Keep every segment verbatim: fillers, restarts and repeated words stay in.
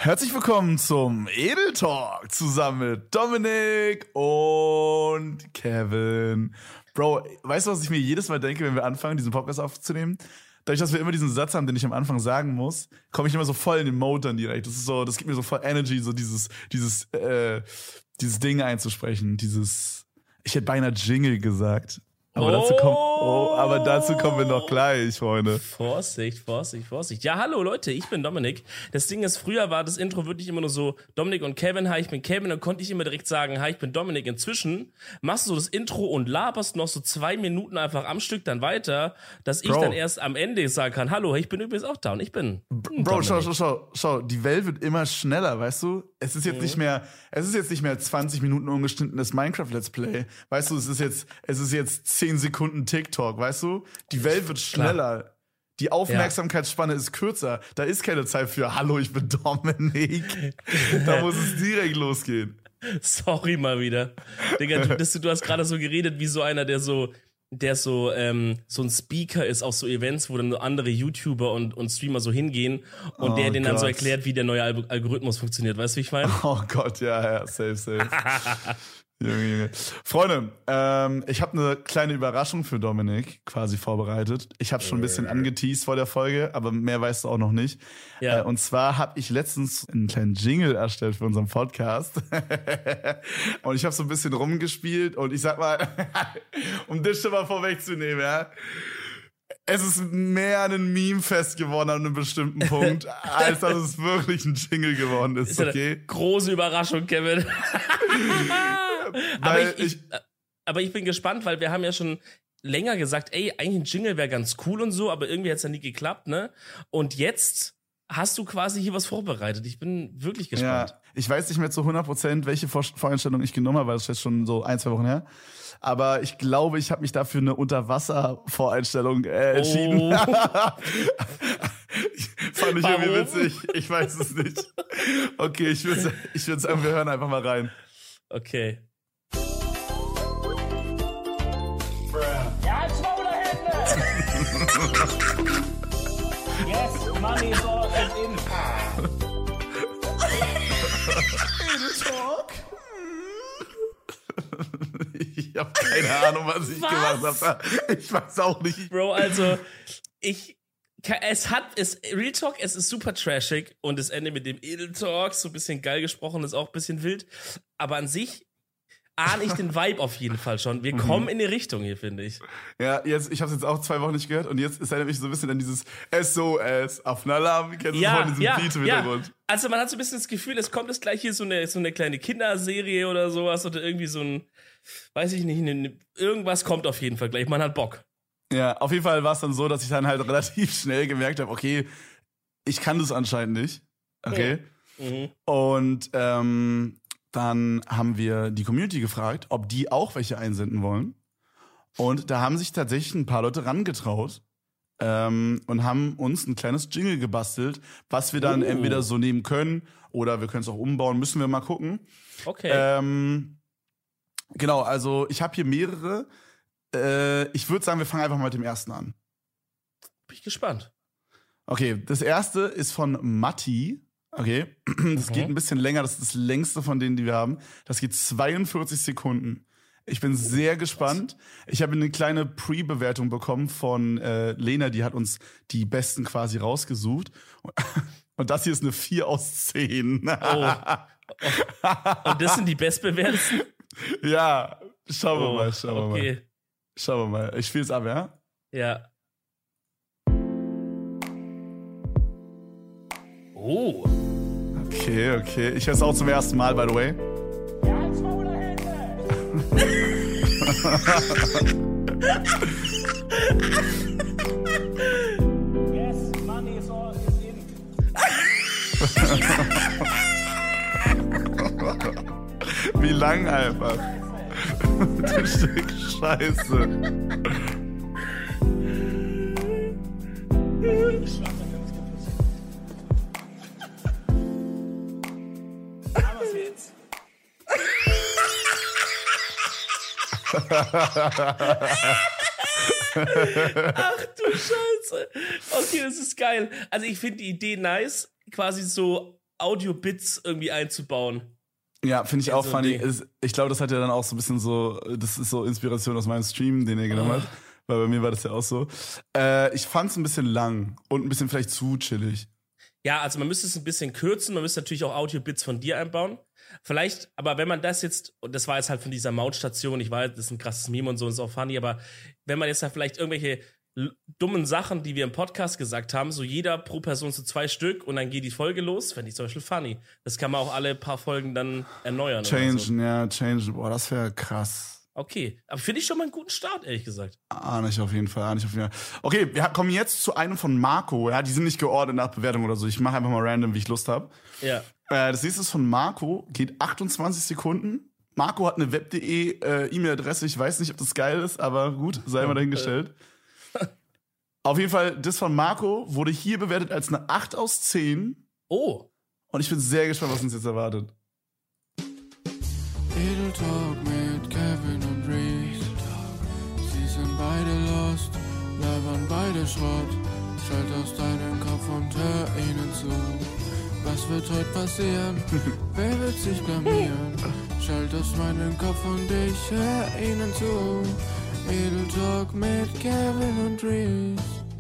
Herzlich willkommen zum Edel Talk zusammen mit Dominik und Kevin. Bro, weißt du, was ich mir jedes Mal denke, wenn wir anfangen, diesen Podcast aufzunehmen? Dadurch, dass wir immer diesen Satz haben, den ich am Anfang sagen muss, komme ich immer so voll in den Mode dann direkt. Das ist so, das gibt mir so voll Energy, so dieses, dieses, äh, dieses Ding einzusprechen, dieses, ich hätte beinahe Jingle gesagt. Aber, oh. dazu kommt, oh, aber dazu kommen wir noch gleich, Freunde. Vorsicht, Vorsicht, Vorsicht. Ja, hallo Leute, ich bin Dominik. Das Ding ist, früher war das Intro wirklich immer nur so, Dominik und Kevin, hi, ich bin Kevin. Dann konnte ich immer direkt sagen, hi, ich bin Dominik. Inzwischen machst du so das Intro und laberst noch so zwei Minuten einfach am Stück dann weiter, dass ich Bro. dann erst am Ende sagen kann, hallo, ich bin übrigens auch da und ich bin Bro, Dominik. schau, schau, schau, schau, die Welt wird immer schneller, weißt du? Es ist jetzt mhm. nicht mehr, es ist jetzt nicht mehr zwanzig Minuten ungeschnittenes Minecraft-Let's Play. Weißt du, es ist jetzt, es ist jetzt zehn Sekunden TikTok, weißt du? Die Welt wird schneller. Klar. Die Aufmerksamkeitsspanne ja. ist kürzer. Da ist keine Zeit für hallo, ich bin Dominik. Da muss es direkt losgehen. Sorry mal wieder. Digga, du, das, du hast gerade so geredet wie so einer, der so der so ähm, so ein Speaker ist auf so Events, wo dann andere YouTuber und, und Streamer so hingehen und oh der denen dann so erklärt, wie der neue Alg- Algorithmus funktioniert. Weißt du, wie ich meine? Oh Gott, ja, ja, safe, safe. Junge, Junge. Freunde, ähm, ich habe eine kleine Überraschung für Dominik quasi vorbereitet. Ich habe schon ein bisschen angeteased vor der Folge, aber mehr weißt du auch noch nicht. Ja. Äh, und zwar habe ich letztens einen kleinen Jingle erstellt für unseren Podcast. Und ich habe so ein bisschen rumgespielt und ich sag mal, um das schon mal vorwegzunehmen, ja, es ist mehr ein Meme-Fest geworden an einem bestimmten Punkt, als dass es wirklich ein Jingle geworden ist, okay? Ist eine große Überraschung, Kevin. aber, ich, ich, aber ich bin gespannt, weil wir haben ja schon länger gesagt, ey, eigentlich ein Jingle wäre ganz cool und so, aber irgendwie hat es ja nie geklappt, ne? Und jetzt hast du quasi hier was vorbereitet. Ich bin wirklich gespannt. Ja, ich weiß nicht mehr zu hundert Prozent, welche Vor- Voreinstellung ich genommen habe, weil das ist jetzt schon so ein, zwei Wochen her. Aber ich glaube, ich habe mich dafür eine Unterwasser-Voreinstellung äh, entschieden. Oh. Fand ich Warum? irgendwie witzig. Ich weiß es nicht. Okay, ich würde ich würd sagen, wir hören einfach mal rein. Okay. Ja, halt's Maul da hinten! Yes, money is all in. Talk. Ich habe keine Ahnung, was ich was? gemacht habe. Ich weiß auch nicht. Bro, also, ich... Es hat, es, Real Talk, es ist super trashig und das Ende mit dem Edel Talk, so ein bisschen geil gesprochen, ist auch ein bisschen wild. Aber an sich ahne ich den Vibe auf jeden Fall schon. Wir kommen mhm. in die Richtung hier, finde ich. Ja, jetzt, ich habe es jetzt auch zwei Wochen nicht gehört und jetzt ist er nämlich so ein bisschen an dieses S O S auf einen Alarm. Kennst du ja, von diesem ja, Beat im ja. Hintergrund? Also man hat so ein bisschen das Gefühl, es kommt jetzt gleich hier so eine, so eine kleine Kinderserie oder sowas oder irgendwie so ein, weiß ich nicht, eine, irgendwas kommt auf jeden Fall gleich. Man hat Bock. Ja, auf jeden Fall war es dann so, dass ich dann halt relativ schnell gemerkt habe, okay, ich kann das anscheinend nicht. Okay. Mhm. Und ähm, dann haben wir die Community gefragt, ob die auch welche einsenden wollen. Und da haben sich tatsächlich ein paar Leute rangetraut ähm, und haben uns ein kleines Jingle gebastelt, was wir dann uh. entweder so nehmen können oder wir können es auch umbauen, müssen wir mal gucken. Okay. Ähm, genau, also ich habe hier mehrere. Äh, ich würde sagen, wir fangen einfach mal mit dem ersten an. Bin ich gespannt. Okay, das erste ist von Matti. Okay, das mhm. geht ein bisschen länger. Das ist das längste von denen, die wir haben. Das geht zweiundvierzig Sekunden. Ich bin sehr gespannt. Ich habe eine kleine Pre-Bewertung bekommen von äh, Lena, die hat uns die besten quasi rausgesucht. Und das hier ist eine vier aus zehn. Oh. Und das sind die bestbewertesten? Ja, schauen wir oh, mal, schauen wir okay. mal. Schauen wir mal. Ich spiel's ab, ja? Ja. Oh. Okay, okay. Ich höre es auch zum ersten Mal, by the way. Ja, halt's Maul da hinten! Yes, money is all in. Wie lang einfach. Du Stück Scheiße. Ich schlag dann ganz kaputt. Aber jetzt. Ach du Scheiße. Okay, das ist geil. Also ich finde die Idee nice, quasi so Audio-Bits irgendwie einzubauen. Ja, finde ich Ja, auch so ein funny. Ding. Ist, ich glaube, das hat ja dann auch so ein bisschen so, das ist so Inspiration aus meinem Stream, den er genommen Oh. hat. Weil bei mir war das ja auch so. Äh, ich fand es ein bisschen lang und ein bisschen vielleicht zu chillig. Ja, also man müsste es ein bisschen kürzen, man müsste natürlich auch Audio-Bits von dir einbauen. Vielleicht, aber wenn man das jetzt, und das war jetzt halt von dieser Mautstation, ich weiß, das ist ein krasses Meme und so, und ist auch funny, aber wenn man jetzt da vielleicht irgendwelche l- dummen Sachen, die wir im Podcast gesagt haben, so jeder pro Person so zwei Stück und dann geht die Folge los, fände ich zum Beispiel funny. Das kann man auch alle paar Folgen dann erneuern. Oder so. Changen, ja, changen. Boah, das wäre krass. Okay, aber finde ich schon mal einen guten Start, ehrlich gesagt. Ah, nicht auf jeden Fall, ah, nicht auf jeden Fall. Okay, wir kommen jetzt zu einem von Marco. Ja, die sind nicht geordnet nach Bewertung oder so. Ich mache einfach mal random, wie ich Lust habe. Ja. Äh, das nächste ist von Marco, geht achtundzwanzig Sekunden. Marco hat eine web.de äh, E-Mail-Adresse. Ich weiß nicht, ob das geil ist, aber gut, sei mal dahingestellt. Auf jeden Fall, das von Marco wurde hier bewertet als eine acht aus zehn. Oh, Und ich bin sehr gespannt, was uns jetzt erwartet. Edel Talk mit Kevin und Reese. Sie sind beide lost, labern beide Schrott. Schalt aus deinem Kopf und hör ihnen zu. Was wird heute passieren? Wer wird sich blamieren? Schalt aus meinem Kopf und ich hör ihnen zu. Edel Talk mit Kevin und Reese.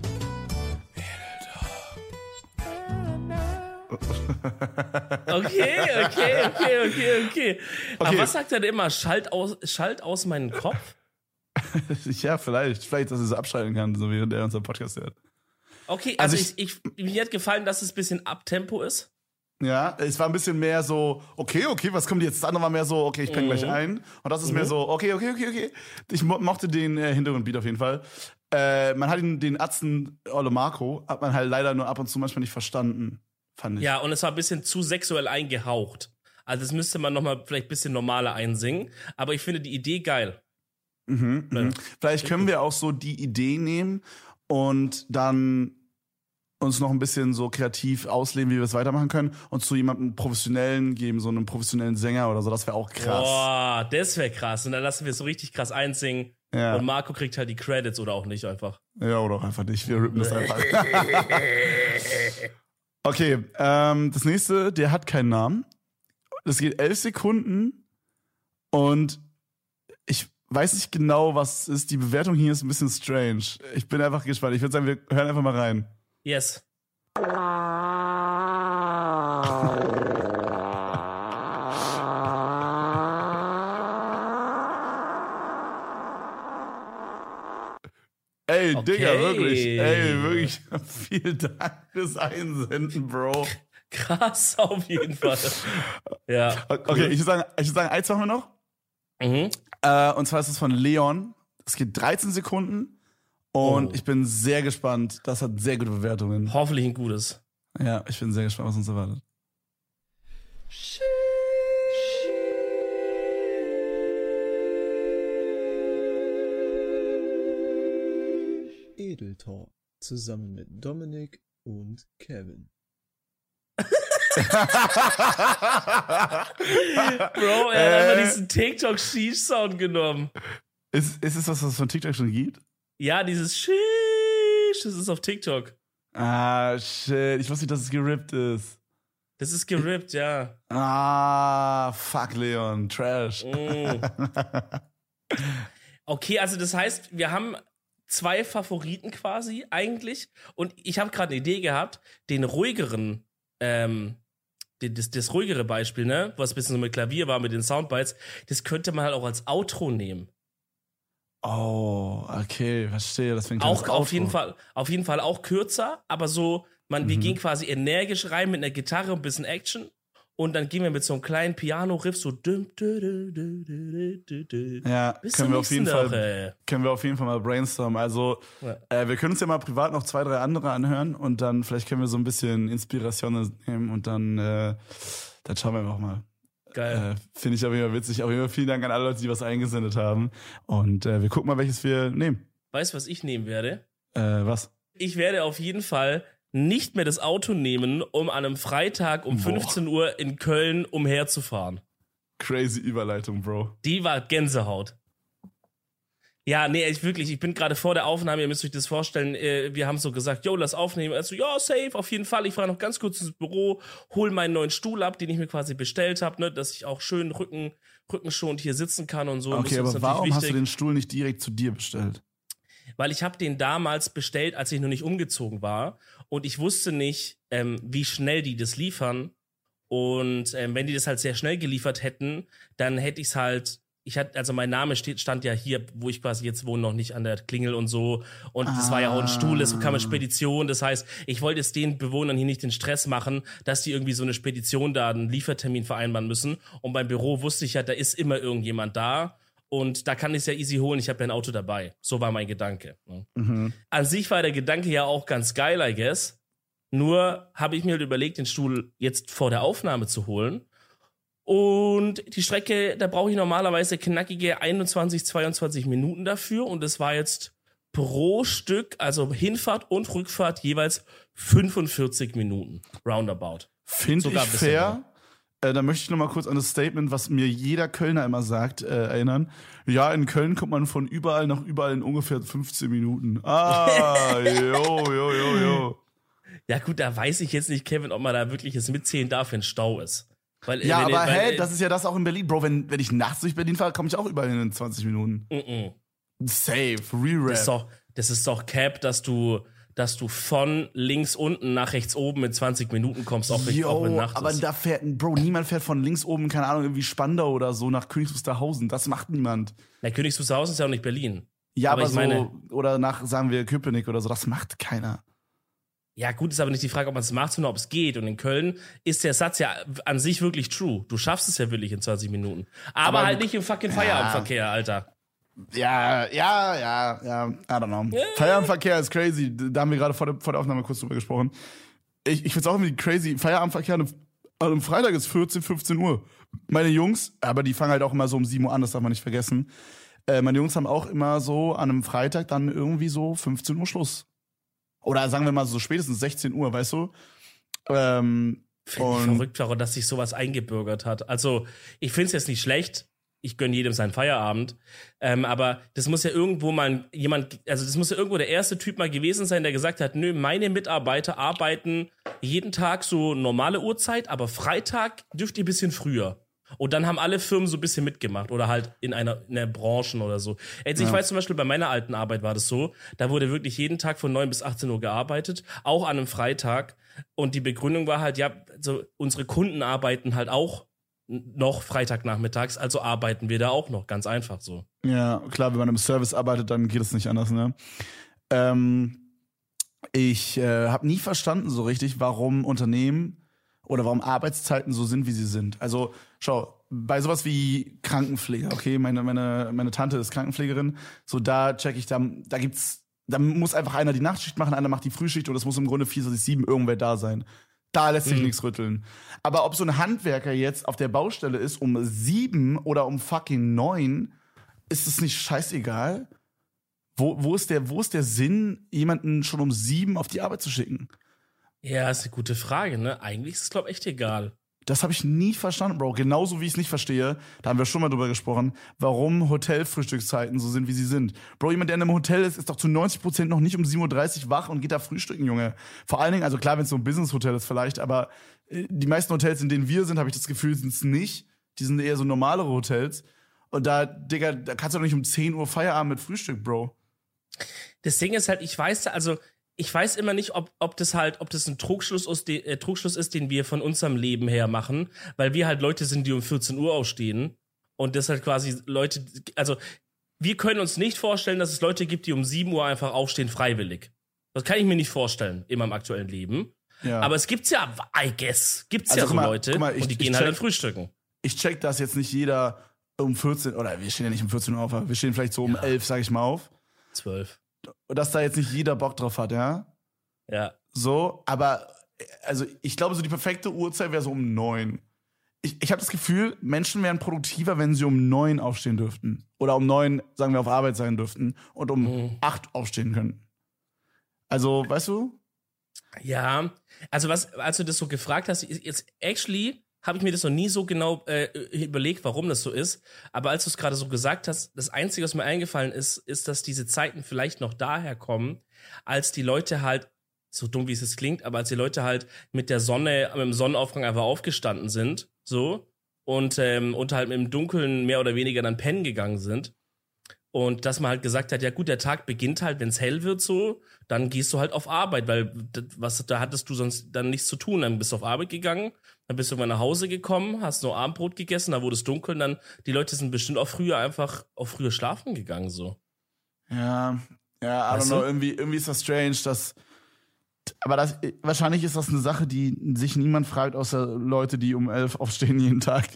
okay, okay, okay, okay, okay. Aber Okay. was sagt er denn immer? Schalt aus, schalt aus meinen Kopf? Ja, vielleicht. Vielleicht, dass er so abschalten kann, so während er unseren Podcast hört. Okay, also, Also ich, ich, mir hat gefallen, dass es ein bisschen Abtempo ist. Ja, es war ein bisschen mehr so, okay, okay, was kommt jetzt? Das andere war mehr so, okay, ich penne gleich ein. Und das ist mehr so, okay, okay, okay, okay. Ich mo mochte den äh, Hintergrundbeat auf jeden Fall. Äh, man hat ihn, den Atzen Olle Marco, hat man halt leider nur ab und zu manchmal nicht verstanden, fand ich. Ja, und es war ein bisschen zu sexuell eingehaucht. Also das müsste man nochmal vielleicht ein bisschen normaler einsingen. Aber ich finde die Idee geil. Mhm, Ja. mhm. Vielleicht können wir auch so die Idee nehmen und dann uns noch ein bisschen so kreativ ausleben, wie wir es weitermachen können und zu jemandem Professionellen geben, so einem professionellen Sänger oder so, das wäre auch krass. Boah, das wäre krass. Und dann lassen wir es so richtig krass einsingen. Ja. Und Marco kriegt halt die Credits oder auch nicht einfach. Ja, oder auch einfach nicht, wir rippen das einfach. Okay, ähm, das nächste, der hat keinen Namen. Das geht elf Sekunden und ich weiß nicht genau, was es ist. Die Bewertung hier ist ein bisschen strange. Ich bin einfach gespannt. Ich würde sagen, wir hören einfach mal rein. Yes. Ey, Okay. Digga, wirklich. Ey, wirklich. Vielen Dank fürs Einsenden, Bro. Krass, auf jeden Fall. Ja. Okay, ich würde sagen, ich würde sagen, eins machen wir noch. Mhm. Äh, und zwar ist es von Leon. Es geht dreizehn Sekunden. Und Oh. ich bin sehr gespannt. Das hat sehr gute Bewertungen. Hoffentlich ein gutes. Ja, ich bin sehr gespannt, was uns erwartet. Edel Talk zusammen mit Dominik und Kevin. Bro, er hat einfach diesen TikTok-Sheesh-Sound genommen. Ist, ist es was, was es von TikTok schon gibt? Ja, dieses Sheesh, das ist auf TikTok. Ah, shit. Ich wusste nicht, dass es gerippt ist. Das ist gerippt, ja. Ah, fuck, Leon. Trash. Mm. Okay, also das heißt, wir haben zwei Favoriten quasi eigentlich. Und ich habe gerade eine Idee gehabt, den ruhigeren, ähm, den, das, das ruhigere Beispiel, ne, was ein bisschen so mit Klavier war, mit den Soundbites, das könnte man halt auch als Outro nehmen. Oh, okay, verstehe. Das fängt Auch auf jeden Fall, auf jeden Fall auch kürzer, aber so, man, wir Mhm. gehen quasi energisch rein mit einer Gitarre und ein bisschen Action. Und dann gehen wir mit so einem kleinen Piano-Riff so düm, dü, dü, dü, dü, dü, dü. Ja, Bis können zur wir auf jeden nächsten Fall, Woche. können wir auf jeden Fall mal brainstormen. Also, Ja. äh, wir können uns ja mal privat noch zwei, drei andere anhören und dann vielleicht können wir so ein bisschen Inspiration nehmen und dann, äh, dann schauen wir einfach mal. Geil. Äh, Finde ich auf jeden Fall witzig. Auf jeden Fall vielen Dank an alle Leute, die was eingesendet haben. Und äh, wir gucken mal, welches wir nehmen. Weißt du, was ich nehmen werde? Äh, was? Ich werde auf jeden Fall nicht mehr das Auto nehmen, um an einem Freitag um Boah. fünfzehn Uhr in Köln umherzufahren. Crazy Überleitung, Bro. Die war Gänsehaut. Ja, nee, ich wirklich, ich bin gerade vor der Aufnahme, ihr müsst euch das vorstellen, äh, wir haben so gesagt, yo, lass aufnehmen. Also, ja, safe, auf jeden Fall. Ich fahre noch ganz kurz ins Büro, hol meinen neuen Stuhl ab, den ich mir quasi bestellt habe, ne, dass ich auch schön Rücken, rückenschonend hier sitzen kann und so. Okay, das aber warum hast du den Stuhl nicht direkt zu dir bestellt? Weil ich habe den damals bestellt, als ich noch nicht umgezogen war und ich wusste nicht, ähm, wie schnell die das liefern. Und ähm, wenn die das halt sehr schnell geliefert hätten, dann hätte ich es halt, ich hatte, also mein Name steht, stand ja hier, wo ich quasi jetzt wohne, noch nicht an der Klingel und so. Und das ah. war ja auch ein Stuhl, es kam eine Spedition. Das heißt, ich wollte es den Bewohnern hier nicht den Stress machen, dass die irgendwie so eine Spedition da einen Liefertermin vereinbaren müssen. Und beim Büro wusste ich ja, da ist immer irgendjemand da. Und da kann ich es ja easy holen, ich habe ja ein Auto dabei. So war mein Gedanke. Ne? Mhm. An sich war der Gedanke ja auch ganz geil, I guess. Nur habe ich mir halt überlegt, den Stuhl jetzt vor der Aufnahme zu holen. Und die Strecke, da brauche ich normalerweise knackige einundzwanzig, zweiundzwanzig Minuten dafür. Und es war jetzt pro Stück, also Hinfahrt und Rückfahrt, jeweils fünfundvierzig Minuten. Roundabout. Finde ich fair. Äh, da möchte ich noch mal kurz an das Statement, was mir jeder Kölner immer sagt, äh, erinnern. Ja, in Köln kommt man von überall nach überall in ungefähr fünfzehn Minuten. Ah, jo, jo, jo, jo. Ja gut, da weiß ich jetzt nicht, Kevin, ob man da wirklich jetzt mitzählen darf, wenn Stau ist. Weil, ja, wenn, aber weil, hä, das ist ja das auch in Berlin. Bro, wenn, wenn ich nachts durch Berlin fahre, komme ich auch überall in zwanzig Minuten. Mm-mm. Safe, Re-Rap. Das ist doch, das ist doch Cap, dass du, dass du von links unten nach rechts oben in zwanzig Minuten kommst, auch, Yo, auch wenn Nacht aber ist. da fährt, Bro, niemand fährt von links oben, keine Ahnung, irgendwie Spandau oder so nach Königs Wusterhausen. Das macht niemand. Na, Königs Wusterhausen ist ja auch nicht Berlin. Ja, aber, aber ich so, meine, oder nach, sagen wir, Köpenick oder so, das macht keiner. ja, gut, ist aber nicht die Frage, ob man es macht, sondern ob es geht. Und in Köln ist der Satz ja an sich wirklich true. Du schaffst es ja wirklich in zwanzig Minuten. Aber, aber halt nicht im fucking Feierabendverkehr, Alter. Ja, ja, ja, ja, I don't know. Yeah. Feierabendverkehr ist crazy. Da haben wir gerade vor der, vor der Aufnahme kurz drüber gesprochen. Ich, ich find's auch irgendwie crazy. Feierabendverkehr an einem, an einem Freitag ist vierzehn, fünfzehn Uhr. Meine Jungs, aber die fangen halt auch immer so um sieben Uhr an, das darf man nicht vergessen. Äh, meine Jungs haben auch immer so an einem Freitag dann irgendwie so fünfzehn Uhr Schluss. Oder sagen wir mal so spätestens sechzehn Uhr, weißt du? Ähm, Finde ich verrückt, warum dass sich sowas eingebürgert hat. Also, ich find's jetzt nicht schlecht. Ich gönne jedem seinen Feierabend. Ähm, aber das muss ja irgendwo mal jemand, also das muss ja irgendwo der erste Typ mal gewesen sein, der gesagt hat, nö, meine Mitarbeiter arbeiten jeden Tag so normale Uhrzeit, aber Freitag dürft ihr ein bisschen früher. Und dann haben alle Firmen so ein bisschen mitgemacht oder halt in einer, in einer Branche oder so. Also ich Ja. weiß zum Beispiel, bei meiner alten Arbeit war das so, da wurde wirklich jeden Tag von neun bis achtzehn Uhr gearbeitet, auch an einem Freitag. Und die Begründung war halt, ja, so unsere Kunden arbeiten halt auch noch Freitagnachmittags, also arbeiten wir da auch noch, ganz einfach so. Ja, klar, wenn man im Service arbeitet, dann geht es nicht anders, ne? Ähm, ich äh, habe nie verstanden so richtig, warum Unternehmen oder warum Arbeitszeiten so sind, wie sie sind. Also, schau, bei sowas wie Krankenpflege, okay, meine, meine, meine Tante ist Krankenpflegerin, so da check ich, da, da gibt's, da muss einfach einer die Nachtschicht machen, einer macht die Frühschicht und es muss im Grunde vierundzwanzig sieben irgendwer da sein. Da lässt sich Mhm. nichts rütteln. Aber ob so ein Handwerker jetzt auf der Baustelle ist um sieben oder um fucking neun, ist es nicht scheißegal? Wo, wo, ist der, wo ist der Sinn, jemanden schon um sieben auf die Arbeit zu schicken? Ja, ist eine gute Frage, ne? Eigentlich ist es, glaube ich, echt egal. Das habe ich nie verstanden, Bro. Genauso wie ich es nicht verstehe, da haben wir schon mal drüber gesprochen, warum Hotelfrühstückszeiten so sind, wie sie sind. Bro, jemand, der in einem Hotel ist, ist doch zu neunzig Prozent noch nicht um sieben Uhr dreißig wach und geht da frühstücken, Junge. Vor allen Dingen, also klar, wenn es so ein Business-Hotel ist vielleicht, aber äh, die meisten Hotels, in denen wir sind, habe ich das Gefühl, sind es nicht. Die sind eher so normalere Hotels. Und da, Digga, da kannst du doch nicht um zehn Uhr Feierabend mit Frühstück, Bro. Das Ding ist halt, ich weiß, also ich weiß immer nicht, ob, ob das halt, ob das ein Trugschluss ist, de, äh, Trugschluss ist, den wir von unserem Leben her machen, weil wir halt Leute sind, die um vierzehn Uhr aufstehen und das halt quasi Leute, also wir können uns nicht vorstellen, dass es Leute gibt, die um sieben Uhr einfach aufstehen, freiwillig. Das kann ich mir nicht vorstellen in meinem aktuellen Leben. Ja. Aber es gibt's ja, I guess, gibt's Also, ja so guck mal, Leute guck mal, ich- und die ich gehen halt check- dann frühstücken. Ich check, dass jetzt nicht jeder um vierzehn, oder wir stehen ja nicht um vierzehn Uhr auf, aber wir stehen vielleicht so um Ja. elf, sag ich mal, auf. Zwölf. Und dass da jetzt nicht jeder Bock drauf hat, ja? Ja. So, aber also ich glaube, so die perfekte Uhrzeit wäre so um neun. Ich, ich habe das Gefühl, Menschen wären produktiver, wenn sie um neun aufstehen dürften. Oder um neun, sagen wir, auf Arbeit sein dürften und um Mhm. acht aufstehen könnten. Also, weißt du? Ja, also was, als du das so gefragt hast, ist- jetzt actually habe ich mir das noch nie so genau äh, überlegt, warum das so ist. Aber als du es gerade so gesagt hast, das Einzige, was mir eingefallen ist, ist, dass diese Zeiten vielleicht noch daher kommen, als die Leute halt, so dumm wie es jetzt klingt, aber als die Leute halt mit der Sonne, mit dem Sonnenaufgang einfach aufgestanden sind, so, und, ähm, und halt im Dunkeln mehr oder weniger dann pennen gegangen sind. Und dass man halt gesagt hat, ja gut, der Tag beginnt halt, wenn es hell wird so, dann gehst du halt auf Arbeit, weil das, was da hattest du sonst dann nichts zu tun. Dann bist du auf Arbeit gegangen, dann bist du irgendwann nach Hause gekommen, hast noch Abendbrot gegessen, da wurde es dunkel und dann, die Leute sind bestimmt auch früher einfach auch früher schlafen gegangen so. Ja, ja, I don't Weißt know, du? irgendwie, irgendwie ist das strange, dass, aber das, wahrscheinlich ist das eine Sache, die sich niemand fragt, außer Leute, die um elf aufstehen jeden Tag.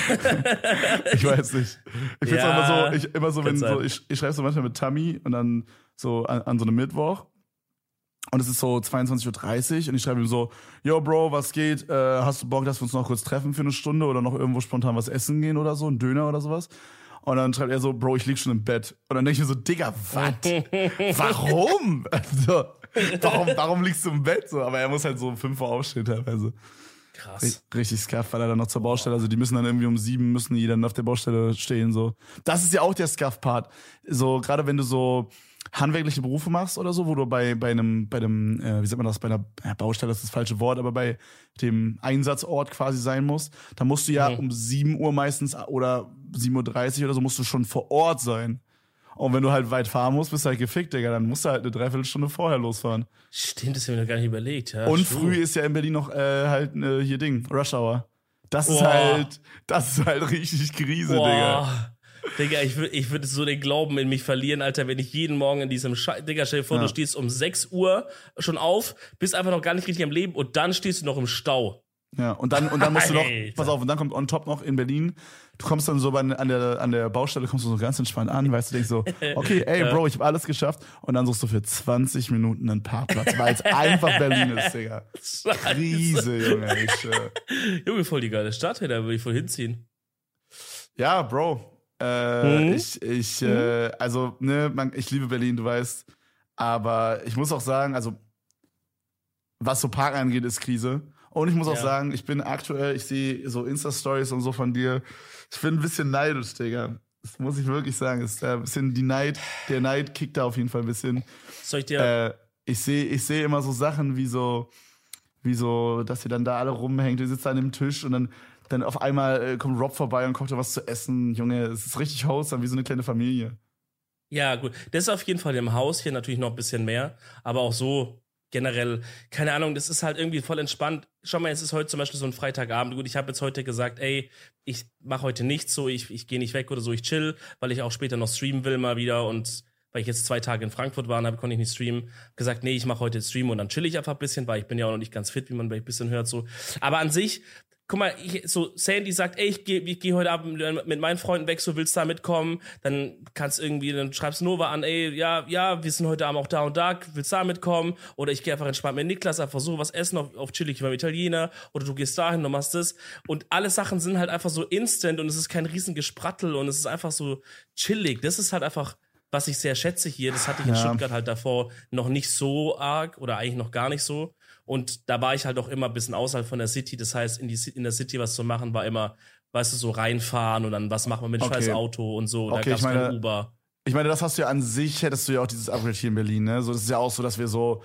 Ich weiß nicht. Ich find's Ja, auch immer so, ich, immer so, wenn kann so, sein. ich, ich schreibe so manchmal mit Tammy und dann so an, an so einem Mittwoch. Und es ist so zweiundzwanzig Uhr dreißig und ich schreibe ihm so, yo Bro, was geht? Äh, hast du Bock, dass wir uns noch kurz treffen für eine Stunde oder noch irgendwo spontan was essen gehen oder so, ein Döner oder sowas? Und dann schreibt er so, Bro, ich lieg schon im Bett. Und dann denke ich mir so, Digga, was? Warum? So, warum? Warum liegst du im Bett? So, aber er muss halt so um fünf Uhr aufstehen teilweise. Krass. Richtig scuff, weil er dann noch zur Baustelle, also die müssen dann irgendwie um sieben, müssen die dann auf der Baustelle stehen, so. Das ist ja auch der Scuff-Part. So, gerade wenn du so handwerkliche Berufe machst oder so, wo du bei, bei einem, bei einem, äh, wie sagt man das, bei einer ja, Baustelle ist das falsche Wort, aber bei dem Einsatzort quasi sein musst, dann musst du ja Mhm. um sieben Uhr meistens oder sieben Uhr dreißig oder so musst du schon vor Ort sein. Und wenn du halt weit fahren musst, bist du halt gefickt, Digga, dann musst du halt eine Dreiviertelstunde vorher losfahren. Stimmt, das habe ich mir noch gar nicht überlegt. Ja, Und true. früh ist ja in Berlin noch äh, halt äh, hier Ding, Rush Hour. Das ist Boah. halt, das ist halt richtig Krise, Digga. Boah. Digga, ich würde ich würd so den Glauben in mich verlieren, Alter, wenn ich jeden Morgen in diesem Scheiß. Digga, stell dir vor, Ja. du stehst um sechs Uhr schon auf, bist einfach noch gar nicht richtig am Leben und dann stehst du noch im Stau. Ja, und dann, und dann musst du noch, Alter. pass auf, und dann kommt on top noch in Berlin, du kommst dann so bei, an, der, an der Baustelle, kommst du so ganz entspannt an, weißt du, denkst so, okay, ey, Bro, ich hab alles geschafft. Und dann suchst du für zwanzig Minuten einen Parkplatz, weil es einfach Berlin ist, Digga. Krise, Junge, ich schwör. Junge, voll die geile Stadt, da würde ich voll hinziehen. Ja, Bro. Äh, Mhm. Ich, ich, äh, also, ne, man, ich liebe Berlin, du weißt. Aber ich muss auch sagen, also, was so Park angeht, ist Krise. Und ich muss auch Ja. sagen, ich bin aktuell, ich sehe so Insta-Stories und so von dir. Ich bin ein bisschen neidisch, Digga. Das muss ich wirklich sagen. Es ist äh, ein bisschen die Neid, der Neid kickt da auf jeden Fall ein bisschen. Soll ich dir. Äh, ich sehe ich sehe immer so Sachen wie so, wie so, dass ihr dann da alle rumhängt, ihr sitzt an dem Tisch und dann, dann auf einmal äh, kommt Rob vorbei und kocht da was zu essen. Junge, es ist richtig wholesome, wie so eine kleine Familie. Ja, gut. Das ist auf jeden Fall im Haus hier natürlich noch ein bisschen mehr, aber auch so generell, keine Ahnung, das ist halt irgendwie voll entspannt. Schau mal, es ist heute zum Beispiel so ein Freitagabend. Gut, ich habe jetzt heute gesagt, ey, ich mache heute nichts so, ich, ich gehe nicht weg oder so, ich chill, weil ich auch später noch streamen will mal wieder und weil ich jetzt zwei Tage in Frankfurt war, habe konnte ich nicht streamen. Gesagt, nee, ich mache heute Stream und dann chill ich einfach ein bisschen, weil ich bin ja auch noch nicht ganz fit, wie man ein bisschen hört so. Aber an sich, guck mal, ich, so Sandy sagt, ey, ich gehe ich geh heute Abend mit meinen Freunden weg, so willst du da mitkommen? Dann kannst irgendwie, dann schreibst Nova an, ey, ja, ja, wir sind heute Abend auch da und da, willst du da mitkommen? Oder ich gehe einfach entspannt mit Niklas, einfach so was essen, auf, auf chillig beim Italiener. Oder du gehst dahin, du machst das. Und alle Sachen sind halt einfach so instant und es ist kein riesen Gesprattel und es ist einfach so chillig. Das ist halt einfach, was ich sehr schätze hier. Das hatte ich in Ja. Stuttgart halt davor noch nicht so arg oder eigentlich noch gar nicht so. Und da war ich halt auch immer ein bisschen außerhalb von der City. Das heißt, in, die, in der City was zu machen, war immer, weißt du, so reinfahren und dann was machen wir mit Okay. scheiß Auto und so. Da Okay, gab's ich meine- kein Uber. Ich meine, das hast du ja an sich, hättest du ja auch dieses Upgrade hier in Berlin, ne? So, das ist ja auch so, dass wir so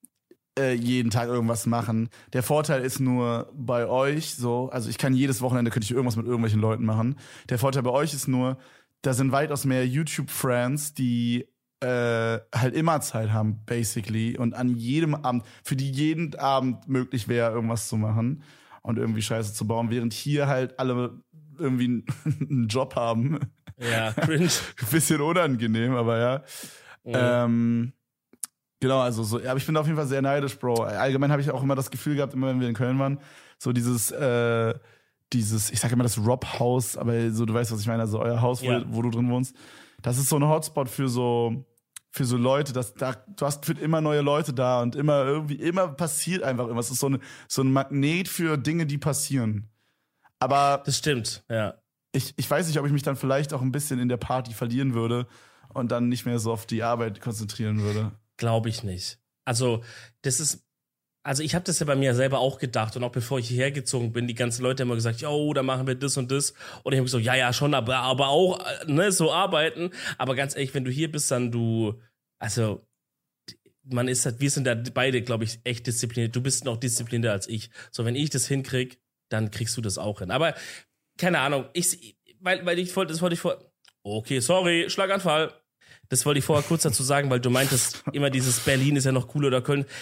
äh, jeden Tag irgendwas machen. Der Vorteil ist nur bei euch so, also ich kann jedes Wochenende, könnte ich irgendwas mit irgendwelchen Leuten machen. Der Vorteil bei euch ist nur, da sind weitaus mehr YouTube-Friends, die äh, halt immer Zeit haben, basically. Und an jedem Abend, für die jeden Abend möglich wäre, irgendwas zu machen und irgendwie Scheiße zu bauen, während hier halt alle irgendwie einen Job haben. Ja, cringe. Bisschen unangenehm, aber ja. Mhm. Ähm, genau, also so, ja, aber ich bin auf jeden Fall sehr neidisch, Bro. Allgemein habe ich auch immer das Gefühl gehabt, immer wenn wir in Köln waren, so dieses, äh, dieses, ich sage immer das Rob-Haus, aber so, du weißt, was ich meine, also euer Haus, wo, Ja. wo du drin wohnst, das ist so ein Hotspot für so, für so Leute, dass da, du hast für immer neue Leute da und immer irgendwie, immer passiert einfach immer. Es ist so, eine, so ein Magnet für Dinge, die passieren. Aber Das stimmt, ja. ich, ich weiß nicht, ob ich mich dann vielleicht auch ein bisschen in der Party verlieren würde und dann nicht mehr so auf die Arbeit konzentrieren würde. Glaube ich nicht. Also, das ist, also ich habe das ja bei mir selber auch gedacht und auch bevor ich hierher gezogen bin, die ganzen Leute haben immer gesagt, jo, da machen wir das und das. Und ich habe gesagt, ja, ja, schon, aber, aber auch, ne, so arbeiten. Aber ganz ehrlich, wenn du hier bist, dann du, also man ist halt, wir sind da beide, glaube ich, echt diszipliniert. Du bist noch disziplinierter als ich. So, wenn ich das hinkrieg, dann kriegst du das auch hin. Aber keine Ahnung, ich, weil, weil ich wollte, das wollte ich vor, okay, sorry, Schlaganfall. Das wollte ich vorher kurz dazu sagen, weil du meintest immer dieses Berlin ist ja noch cool oder Köln.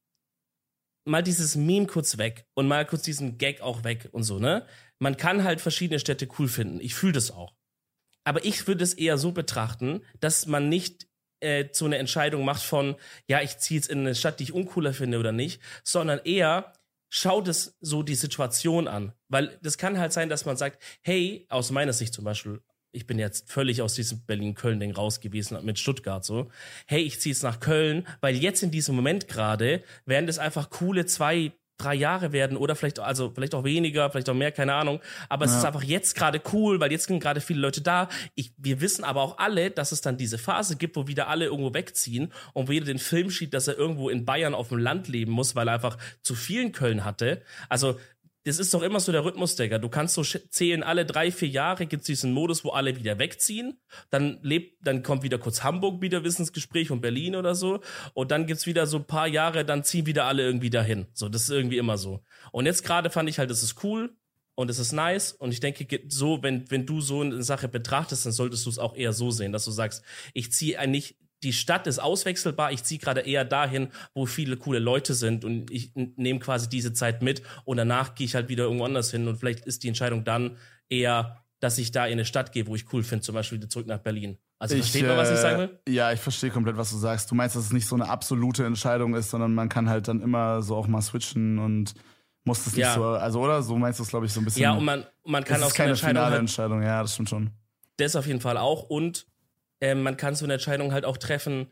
Mal dieses Meme kurz weg und mal kurz diesen Gag auch weg und so, ne? Man kann halt verschiedene Städte cool finden. Ich fühle das auch. Aber ich würde es eher so betrachten, dass man nicht äh, so eine Entscheidung macht von, ja, ich ziehe jetzt in eine Stadt, die ich uncooler finde oder nicht, sondern eher schaut es so die Situation an. Weil das kann halt sein, dass man sagt, hey, aus meiner Sicht zum Beispiel, ich bin jetzt völlig aus diesem Berlin-Köln-Ding raus gewesen mit Stuttgart so. Hey, ich ziehe jetzt nach Köln, weil jetzt in diesem Moment gerade werden das einfach coole zwei, drei Jahre werden oder vielleicht, also vielleicht auch weniger, vielleicht auch mehr, keine Ahnung. Aber es Ja. ist einfach jetzt gerade cool, weil jetzt sind gerade viele Leute da. Ich, wir wissen aber auch alle, dass es dann diese Phase gibt, wo wieder alle irgendwo wegziehen und wo jeder den Film schiebt, dass er irgendwo in Bayern auf dem Land leben muss, weil er einfach zu viel in Köln hatte. Also das ist doch immer so der Rhythmus, Digga. Du kannst so zählen, alle drei, vier Jahre gibt's diesen Modus, wo alle wieder wegziehen. Dann lebt, dann kommt wieder kurz Hamburg wieder Wissensgespräch und Berlin oder so. Und dann gibt's wieder so ein paar Jahre, dann ziehen wieder alle irgendwie dahin. So, das ist irgendwie immer so. Und jetzt gerade fand ich halt, das ist cool und es ist nice. Und ich denke, so, wenn, wenn du so eine Sache betrachtest, dann solltest du es auch eher so sehen, dass du sagst, ich ziehe eigentlich, die Stadt ist auswechselbar, ich ziehe gerade eher dahin, wo viele coole Leute sind und ich nehme quasi diese Zeit mit und danach gehe ich halt wieder irgendwo anders hin und vielleicht ist die Entscheidung dann eher, dass ich da in eine Stadt gehe, wo ich cool finde, zum Beispiel wieder zurück nach Berlin. Also versteht man, was ich sagen will? äh, Ja, ich verstehe komplett, was du sagst. Du meinst, dass es nicht so eine absolute Entscheidung ist, sondern man kann halt dann immer so auch mal switchen und muss das nicht Ja. so, also oder? So meinst du es, glaube ich, so ein bisschen. Ja, und man, man kann es auch ist so eine keine Entscheidung finale halt, Entscheidung, ja, das stimmt schon. das auf jeden Fall auch und ähm, man kann so eine Entscheidung halt auch treffen,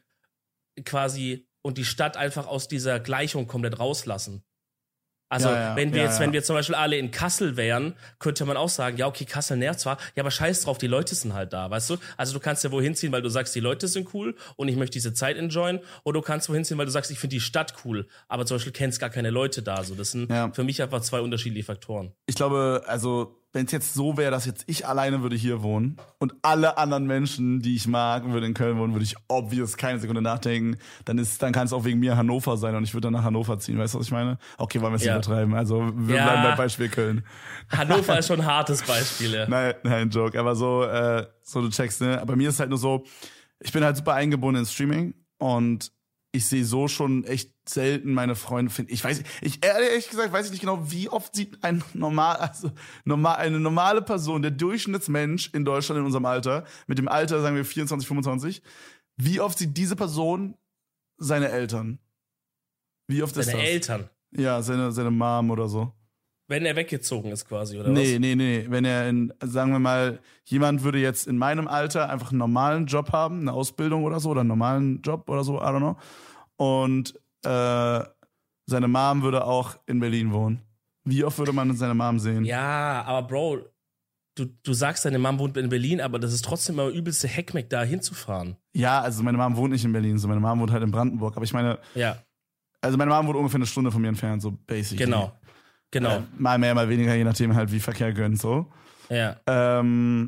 quasi und die Stadt einfach aus dieser Gleichung komplett rauslassen. Also Ja, ja, wenn wir ja, jetzt, ja. wenn wir zum Beispiel alle in Kassel wären, könnte man auch sagen, ja okay, Kassel nervt zwar, ja aber scheiß drauf, die Leute sind halt da, weißt du? Also du kannst ja wohin ziehen, weil du sagst, die Leute sind cool und ich möchte diese Zeit enjoyen, oder du kannst wohin ziehen, weil du sagst, ich finde die Stadt cool, aber zum Beispiel kennst gar keine Leute da. So, das sind Ja. für mich einfach zwei unterschiedliche Faktoren. Ich glaube, also, wenn es jetzt so wäre, dass jetzt ich alleine würde hier wohnen und alle anderen Menschen, die ich mag, würden in Köln wohnen, würde ich obvious keine Sekunde nachdenken. Dann ist, dann kann es auch wegen mir Hannover sein und ich würde dann nach Hannover ziehen. Weißt du, was ich meine? Okay, wollen wir es Ja. nicht übertreiben. Also, wir Ja. bleiben beim Beispiel Köln. Hannover ist schon ein hartes Beispiel. Ja. Nein, nein, Joke. Aber so, äh, so du checkst, ne? Bei mir ist halt nur so, ich bin halt super eingebunden in Streaming und ich sehe so schon echt selten meine Freunde finden. Ich weiß, ich ehrlich gesagt weiß ich nicht genau, wie oft sieht ein normal, also normal, eine normale Person, der Durchschnittsmensch in Deutschland in unserem Alter, mit dem Alter sagen wir vierundzwanzig, fünfundzwanzig, wie oft sieht diese Person seine Eltern? Wie oft ist Deine das? Eltern. Ja, seine, seine Mom oder so. Wenn er weggezogen ist quasi, oder Nee, was? nee, nee. Wenn er in, sagen wir mal, jemand würde jetzt in meinem Alter einfach einen normalen Job haben, eine Ausbildung oder so, oder einen normalen Job oder so, I don't know. Und äh, seine Mom würde auch in Berlin wohnen. Wie oft würde man seine Mom sehen? Ja, aber Bro, du, du sagst, deine Mom wohnt in Berlin, aber das ist trotzdem immer übelste Heckmeck, da hinzufahren. Ja, also meine Mom wohnt nicht in Berlin, so meine Mom wohnt halt in Brandenburg. Aber ich meine, Ja, also meine Mom wohnt ungefähr eine Stunde von mir entfernt, so basic. genau. Genau. Äh, mal mehr, mal weniger, je nachdem halt, wie Verkehr gönnt, so. Ja. Ähm,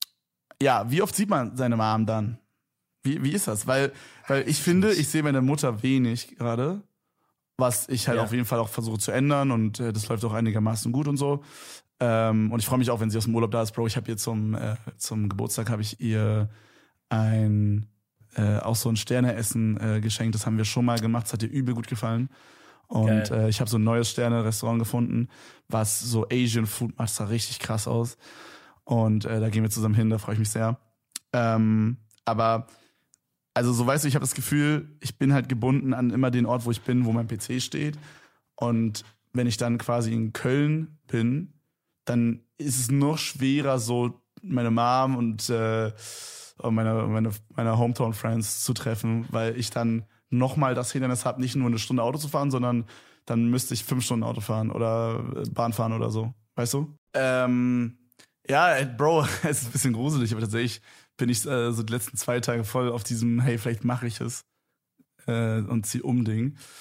ja, wie oft sieht man seine Mom dann? Wie, wie ist das? Weil, weil ich finde, ich sehe meine Mutter wenig gerade, was ich halt Ja. auf jeden Fall auch versuche zu ändern und äh, das läuft auch einigermaßen gut und so. Ähm, und ich freue mich auch, wenn sie aus dem Urlaub da ist, Bro. Ich habe ihr zum, äh, zum Geburtstag habe ich ihr ein äh, auch so ein Sterneessen äh, geschenkt. Das haben wir schon mal gemacht, das hat ihr übel gut gefallen. Und Geil. äh, ich habe so ein neues Sterne-Restaurant gefunden, was so Asian Food macht, sah richtig krass aus. Und äh, da gehen wir zusammen hin, da freue ich mich sehr. Ähm, aber, also so weißt du, ich habe das Gefühl, ich bin halt gebunden an immer den Ort, wo ich bin, wo mein P C steht. Und wenn ich dann quasi in Köln bin, dann ist es noch schwerer, so meine Mom und äh, meine, meine, meine Hometown-Friends zu treffen, weil ich dann nochmal das Hindernis habe, nicht nur eine Stunde Auto zu fahren, sondern dann müsste ich fünf Stunden Auto fahren oder Bahn fahren oder so. Weißt du? Ähm, ja, ey, Bro, es ist ein bisschen gruselig, aber tatsächlich bin ich äh, so die letzten zwei Tage voll auf diesem, hey, vielleicht mache ich es äh, und zieh um Ding.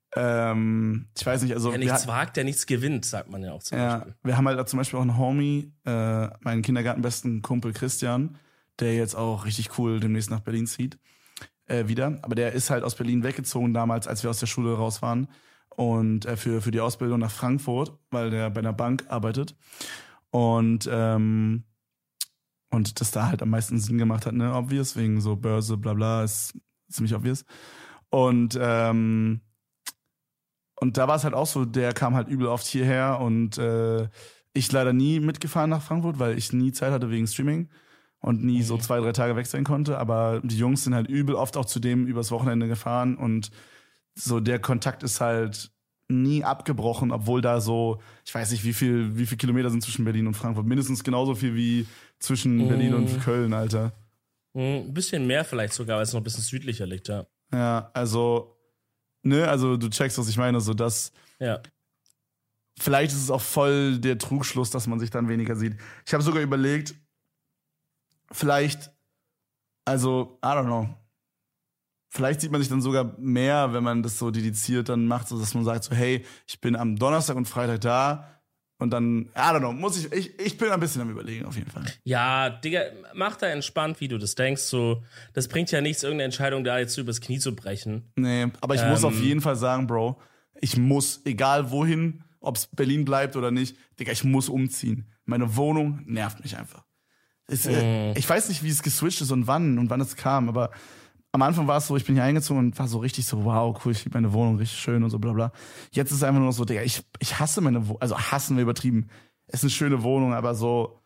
Ähm, ich weiß nicht, also. Wer nichts wagt, der nichts gewinnt, sagt man ja auch zum ja, Beispiel. Wir haben halt zum Beispiel auch einen Homie, äh, meinen kindergartenbesten Kumpel Christian, der jetzt auch richtig cool demnächst nach Berlin zieht. Äh, wieder. Aber der ist halt aus Berlin weggezogen damals, als wir aus der Schule raus waren. Und äh, für, für die Ausbildung nach Frankfurt, weil der bei einer Bank arbeitet. Und, ähm, und das da halt am meisten Sinn gemacht hat, ne, obvious, wegen so Börse, bla bla, ist ziemlich obvious. Und, ähm, und da war es halt auch so, der kam halt übel oft hierher und äh, ich leider nie mitgefahren nach Frankfurt, weil ich nie Zeit hatte wegen Streaming und nie mhm. so zwei, drei Tage weg sein konnte. Aber die Jungs sind halt übel oft auch zu dem übers Wochenende gefahren und so der Kontakt ist halt nie abgebrochen, obwohl da so, ich weiß nicht, wie viel, wie viel Kilometer sind zwischen Berlin und Frankfurt. Mindestens genauso viel wie zwischen mm. Berlin und Köln, Alter. Mm, ein bisschen mehr vielleicht sogar, weil es noch ein bisschen südlicher liegt, ja. Ja, also, ne, also du checkst, was ich meine, so dass ja. vielleicht ist es auch voll der Trugschluss, dass man sich dann weniger sieht. Ich habe sogar überlegt, vielleicht, also, I don't know, vielleicht sieht man sich dann sogar mehr, wenn man das so dediziert dann macht, so dass man sagt so, hey, ich bin am Donnerstag und Freitag da und dann, I don't know, muss ich, ich, ich bin ein bisschen am Überlegen auf jeden Fall. Ja, Digga, mach da entspannt, wie du das denkst, so, das bringt ja nichts, irgendeine Entscheidung da jetzt so übers Knie zu brechen. Nee, aber ich ähm, muss auf jeden Fall sagen, Bro, ich muss, egal wohin, ob es Berlin bleibt oder nicht, Digga, ich muss umziehen. Meine Wohnung nervt mich einfach. Es, mm. äh, ich weiß nicht, wie es geswitcht ist und wann und wann es kam, aber am Anfang war es so, ich bin hier eingezogen und war so richtig so, wow, cool, ich liebe meine Wohnung, richtig schön und so, bla bla. Jetzt ist es einfach nur noch so, Digga, ich, ich hasse meine Wohnung, also hassen wir übertrieben. Es ist eine schöne Wohnung, aber so,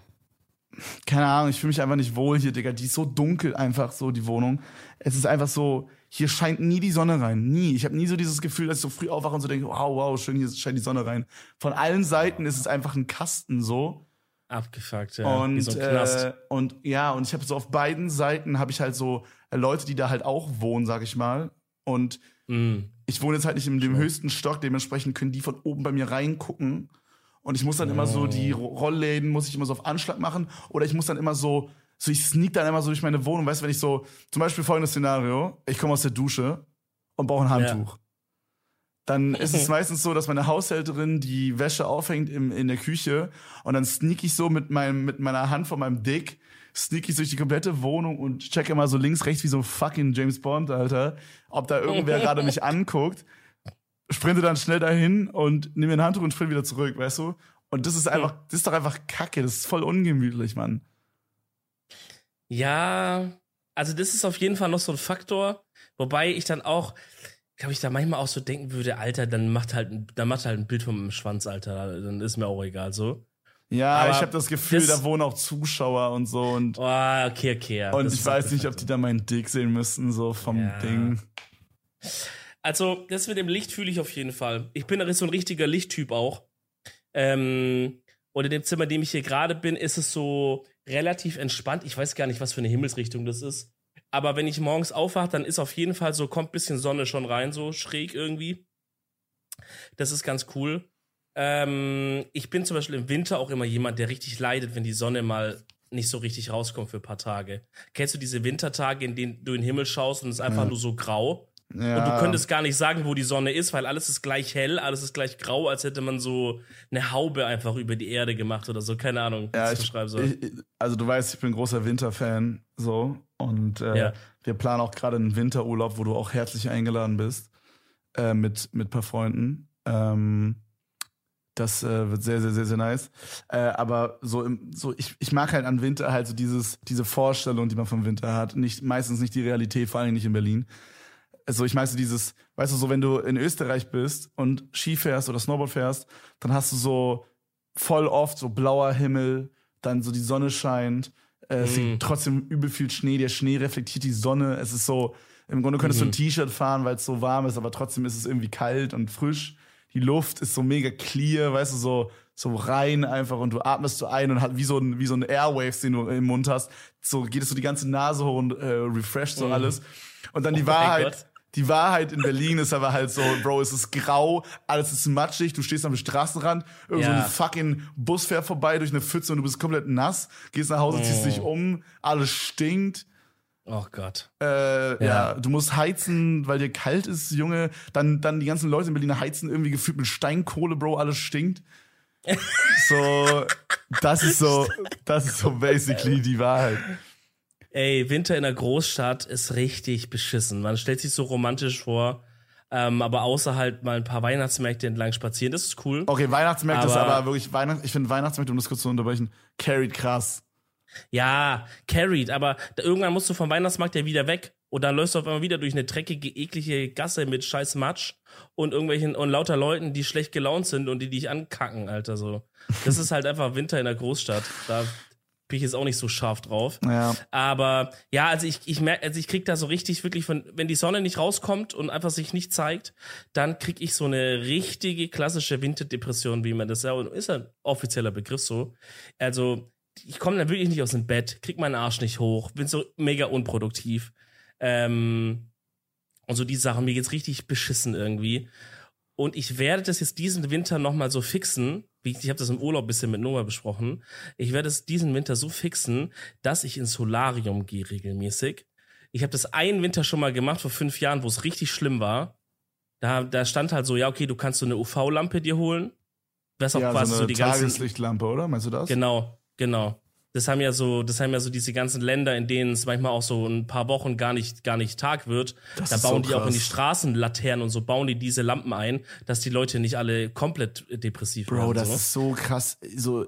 keine Ahnung, ich fühle mich einfach nicht wohl hier, Digga. Die ist so dunkel einfach, so die Wohnung. Es ist einfach so, hier scheint nie die Sonne rein, nie. Ich habe nie so dieses Gefühl, dass ich so früh aufwache und so denke, wow, wow, schön, hier scheint die Sonne rein. Von allen Seiten ist es einfach ein Kasten so. Abgefuckt, ja. Und, wie so ein Knast. Äh, und ja, und ich habe so auf beiden Seiten habe ich halt so Leute, die da halt auch wohnen, sag ich mal. Und mm. ich wohne jetzt halt nicht in dem höchsten Stock, dementsprechend können die von oben bei mir reingucken. Und ich muss dann oh. immer so, die Rollläden muss ich immer so auf Anschlag machen. Oder ich muss dann immer so, so ich sneak dann immer so durch meine Wohnung. Weißt du, wenn ich so, zum Beispiel folgendes Szenario, ich komme aus der Dusche und brauche ein Handtuch. Ja. Dann ist es meistens so, dass meine Haushälterin die Wäsche aufhängt im, in der Küche und dann sneak ich so mit, meinem, mit meiner Hand von meinem Dick, sneak ich durch die komplette Wohnung und checke immer so links, rechts wie so ein fucking James Bond, Alter, ob da irgendwer gerade mich anguckt, sprinte dann schnell dahin und nehme mir ein Handtuch und sprinte wieder zurück, weißt du? Und das ist einfach, das ist doch einfach Kacke, das ist voll ungemütlich, Mann. Ja, also das ist auf jeden Fall noch so ein Faktor, wobei ich dann auch, glaube ich, da manchmal auch so denken würde, Alter, dann macht halt, dann macht halt ein Bild von meinem Schwanz, Alter, dann ist mir auch egal, so. Ja, aber ich habe das Gefühl, das, da wohnen auch Zuschauer und so und. Oh, okay, okay. Ja, und ich weiß nicht, ob die da meinen Dick sehen müssen, so vom ja. Ding. Also, das mit dem Licht fühle ich auf jeden Fall. Ich bin so ein richtiger Lichttyp auch. Ähm, und in dem Zimmer, in dem ich hier gerade bin, ist es so relativ entspannt. Ich weiß gar nicht, was für eine Himmelsrichtung das ist. Aber wenn ich morgens aufwache, dann ist auf jeden Fall so, kommt ein bisschen Sonne schon rein, so schräg irgendwie. Das ist ganz cool. Ähm, ich bin zum Beispiel im Winter auch immer jemand, der richtig leidet, wenn die Sonne mal nicht so richtig rauskommt für ein paar Tage. Kennst du diese Wintertage, in denen du in den Himmel schaust und es ist einfach ja. nur so grau? Ja. Und du könntest gar nicht sagen, wo die Sonne ist, weil alles ist gleich hell, alles ist gleich grau, als hätte man so eine Haube einfach über die Erde gemacht oder so. Keine Ahnung, wie ja, ich das beschreiben soll. Ich, also du weißt, ich bin großer Winterfan, so. Und äh, ja. wir planen auch gerade einen Winterurlaub, wo du auch herzlich eingeladen bist, äh, mit, mit ein paar Freunden. Ähm, das äh, wird sehr, sehr, sehr, sehr nice. Äh, aber so, im, so ich, ich mag halt an Winter halt so dieses, diese Vorstellung, die man vom Winter hat. Nicht, meistens nicht die Realität, vor allem nicht in Berlin. Also ich meine so dieses, weißt du, so wenn du in Österreich bist und Ski fährst oder Snowboard fährst, dann hast du so voll oft so blauer Himmel, dann so die Sonne scheint, äh, mm. es liegt trotzdem übel viel Schnee, der Schnee reflektiert die Sonne, es ist so, im Grunde könntest mm. du ein T-Shirt fahren, weil es so warm ist, aber trotzdem ist es irgendwie kalt und frisch. Die Luft ist so mega clear, weißt du, so so rein einfach und du atmest so ein und hat wie so ein wie so ein Airwaves, den du im Mund hast, so geht es so die ganze Nase hoch und äh, refresht so mm. alles. Und dann die oh Wahrheit, die Wahrheit in Berlin ist aber halt so, Bro, es ist grau, alles ist matschig, du stehst am Straßenrand, irgend so ja. ein fucking Bus fährt vorbei durch eine Pfütze und du bist komplett nass, gehst nach Hause, oh. ziehst dich um, alles stinkt. Oh Gott. Äh, ja. Ja. du musst heizen, weil dir kalt ist, Junge. Dann, dann die ganzen Leute in Berlin heizen irgendwie gefühlt mit Steinkohle, Bro, alles stinkt. So, das ist so, das ist so basically die Wahrheit. Ey, Winter in der Großstadt ist richtig beschissen. Man stellt sich so romantisch vor, ähm, aber außer halt mal ein paar Weihnachtsmärkte entlang spazieren, das ist cool. Okay, Weihnachtsmärkte ist Aber- aber wirklich, Weihnachts ich finde Weihnachtsmärkte, um das kurz zu unterbrechen, carried krass. Ja, carried, aber da, irgendwann musst du vom Weihnachtsmarkt ja wieder weg und dann läufst du auf einmal wieder durch eine dreckige, eklige Gasse mit scheiß Matsch und irgendwelchen und lauter Leuten, die schlecht gelaunt sind und die dich ankacken, Alter, so. Das ist halt einfach Winter in der Großstadt. Da bin ich jetzt auch nicht so scharf drauf. Ja. Aber ja, also ich, ich merke, also ich krieg da so richtig wirklich von, wenn die Sonne nicht rauskommt und einfach sich nicht zeigt, dann krieg ich so eine richtige klassische Winterdepression, wie man das ja, ist ja ein offizieller Begriff so. Also, ich komme dann wirklich nicht aus dem Bett, krieg meinen Arsch nicht hoch, bin so mega unproduktiv. Ähm, und so die Sachen, mir geht's richtig beschissen irgendwie. Und ich werde das jetzt diesen Winter nochmal so fixen, wie ich, ich habe das im Urlaub ein bisschen mit Noah besprochen, ich werde es diesen Winter so fixen, dass ich ins Solarium gehe regelmäßig. Ich habe das einen Winter schon mal gemacht, vor fünf Jahren, wo es richtig schlimm war. Da, da stand halt so, ja okay, du kannst so eine U V-Lampe dir holen. Das auch Ja, quasi so so, eine die ganzen... Tageslichtlampe, oder? Meinst du das? Genau, genau. Das haben ja so, das haben ja so diese ganzen Länder, in denen es manchmal auch so ein paar Wochen gar nicht, gar nicht Tag wird. Das Da ist bauen so die auch in die krass. Straßenlaternen und so bauen die diese Lampen ein, dass die Leute nicht alle komplett depressiv Bro, werden. das so. ist so krass. So,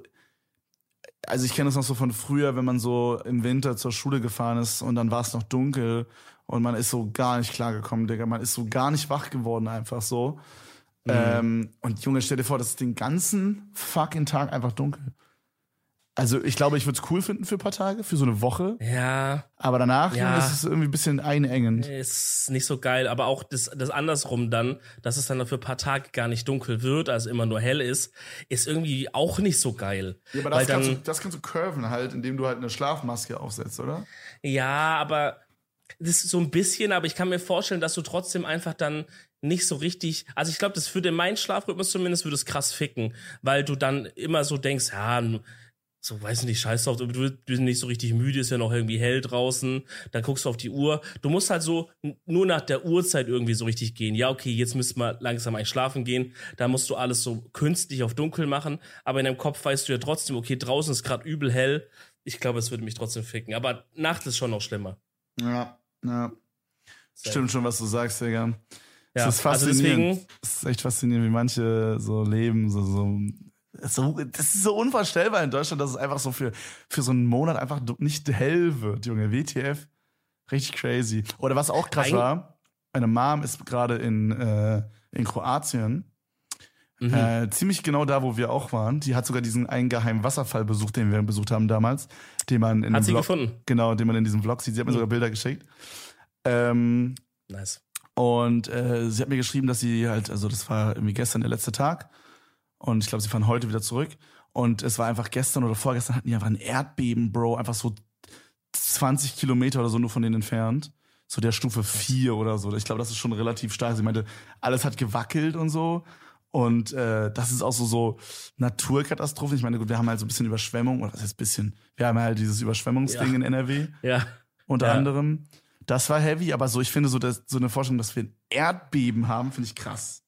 also ich kenne das noch so von früher, wenn man so im Winter zur Schule gefahren ist und dann war es noch dunkel und man ist so gar nicht klargekommen, Digga. Man ist so gar nicht wach geworden, einfach so. Mhm. Ähm, und Junge, stell dir vor, das ist den ganzen fucking Tag einfach dunkel. Also ich glaube, ich würde es cool finden für ein paar Tage, für so eine Woche. Ja, Aber danach Ja. Junge, ist es irgendwie ein bisschen einengend. ist nicht so geil, aber auch das, das andersrum dann, dass es dann für ein paar Tage gar nicht dunkel wird, also immer nur hell ist, ist irgendwie auch nicht so geil. Ja, aber Weil das kannst, dann, du, das kannst du curven halt, indem du halt eine Schlafmaske aufsetzt, oder? ja, aber das ist so ein bisschen, aber ich kann mir vorstellen, dass du trotzdem einfach dann nicht so richtig, also ich glaube, das würde meinen Schlafrhythmus zumindest, würde es krass ficken, weil du dann immer so denkst, ja, so, weiß nicht, scheiß drauf, du bist nicht so richtig müde, ist ja noch irgendwie hell draußen, dann guckst du auf die Uhr, du musst halt so n- nur nach der Uhrzeit irgendwie so richtig gehen, ja, okay, jetzt müssen wir langsam eigentlich schlafen gehen, da musst du alles so künstlich auf dunkel machen, aber in deinem Kopf weißt du ja trotzdem, okay, draußen ist gerade übel hell, ich glaube, es würde mich trotzdem ficken, aber Nacht ist schon noch schlimmer. Ja, ja. Stimmt schon, was du sagst, Digga. Ja, Es ist also faszinierend. deswegen, Es ist echt faszinierend, wie manche so leben. So, so, so, das ist so unvorstellbar in Deutschland, dass es einfach so für, für so einen Monat einfach nicht hell wird, Junge. W T F. Richtig crazy. Oder was auch krass Eig- war, meine Mom ist gerade in, äh, in Kroatien. mhm. Äh, ziemlich genau da, wo wir auch waren. Die hat sogar diesen einen geheimen Wasserfall besucht, den wir besucht haben damals. Den man in Hat dem sie Vlog, gefunden? Genau, den man in diesem Vlog sieht. Sie hat mir Mhm. sogar Bilder geschickt. Ähm, Nice. und äh, sie hat mir geschrieben, dass sie halt, also das war irgendwie gestern der letzte Tag. Und ich glaube, sie fahren heute wieder zurück. Und es war einfach gestern oder vorgestern hatten die einfach ein Erdbeben, Bro. Einfach so zwanzig Kilometer oder so nur von denen entfernt. So der Stufe vier oder so. Ich glaube, das ist schon relativ stark. Sie meinte, alles hat gewackelt und so. Und äh, das ist auch so, so Naturkatastrophen. Ich meine, gut, wir haben halt so ein bisschen Überschwemmung. Oder was heißt bisschen? Wir haben halt dieses Überschwemmungsding Ja. in N R W. Ja. Unter Ja. anderem. Das war heavy, aber so, ich finde so, dass, so eine Vorstellung, dass wir ein Erdbeben haben, finde ich krass.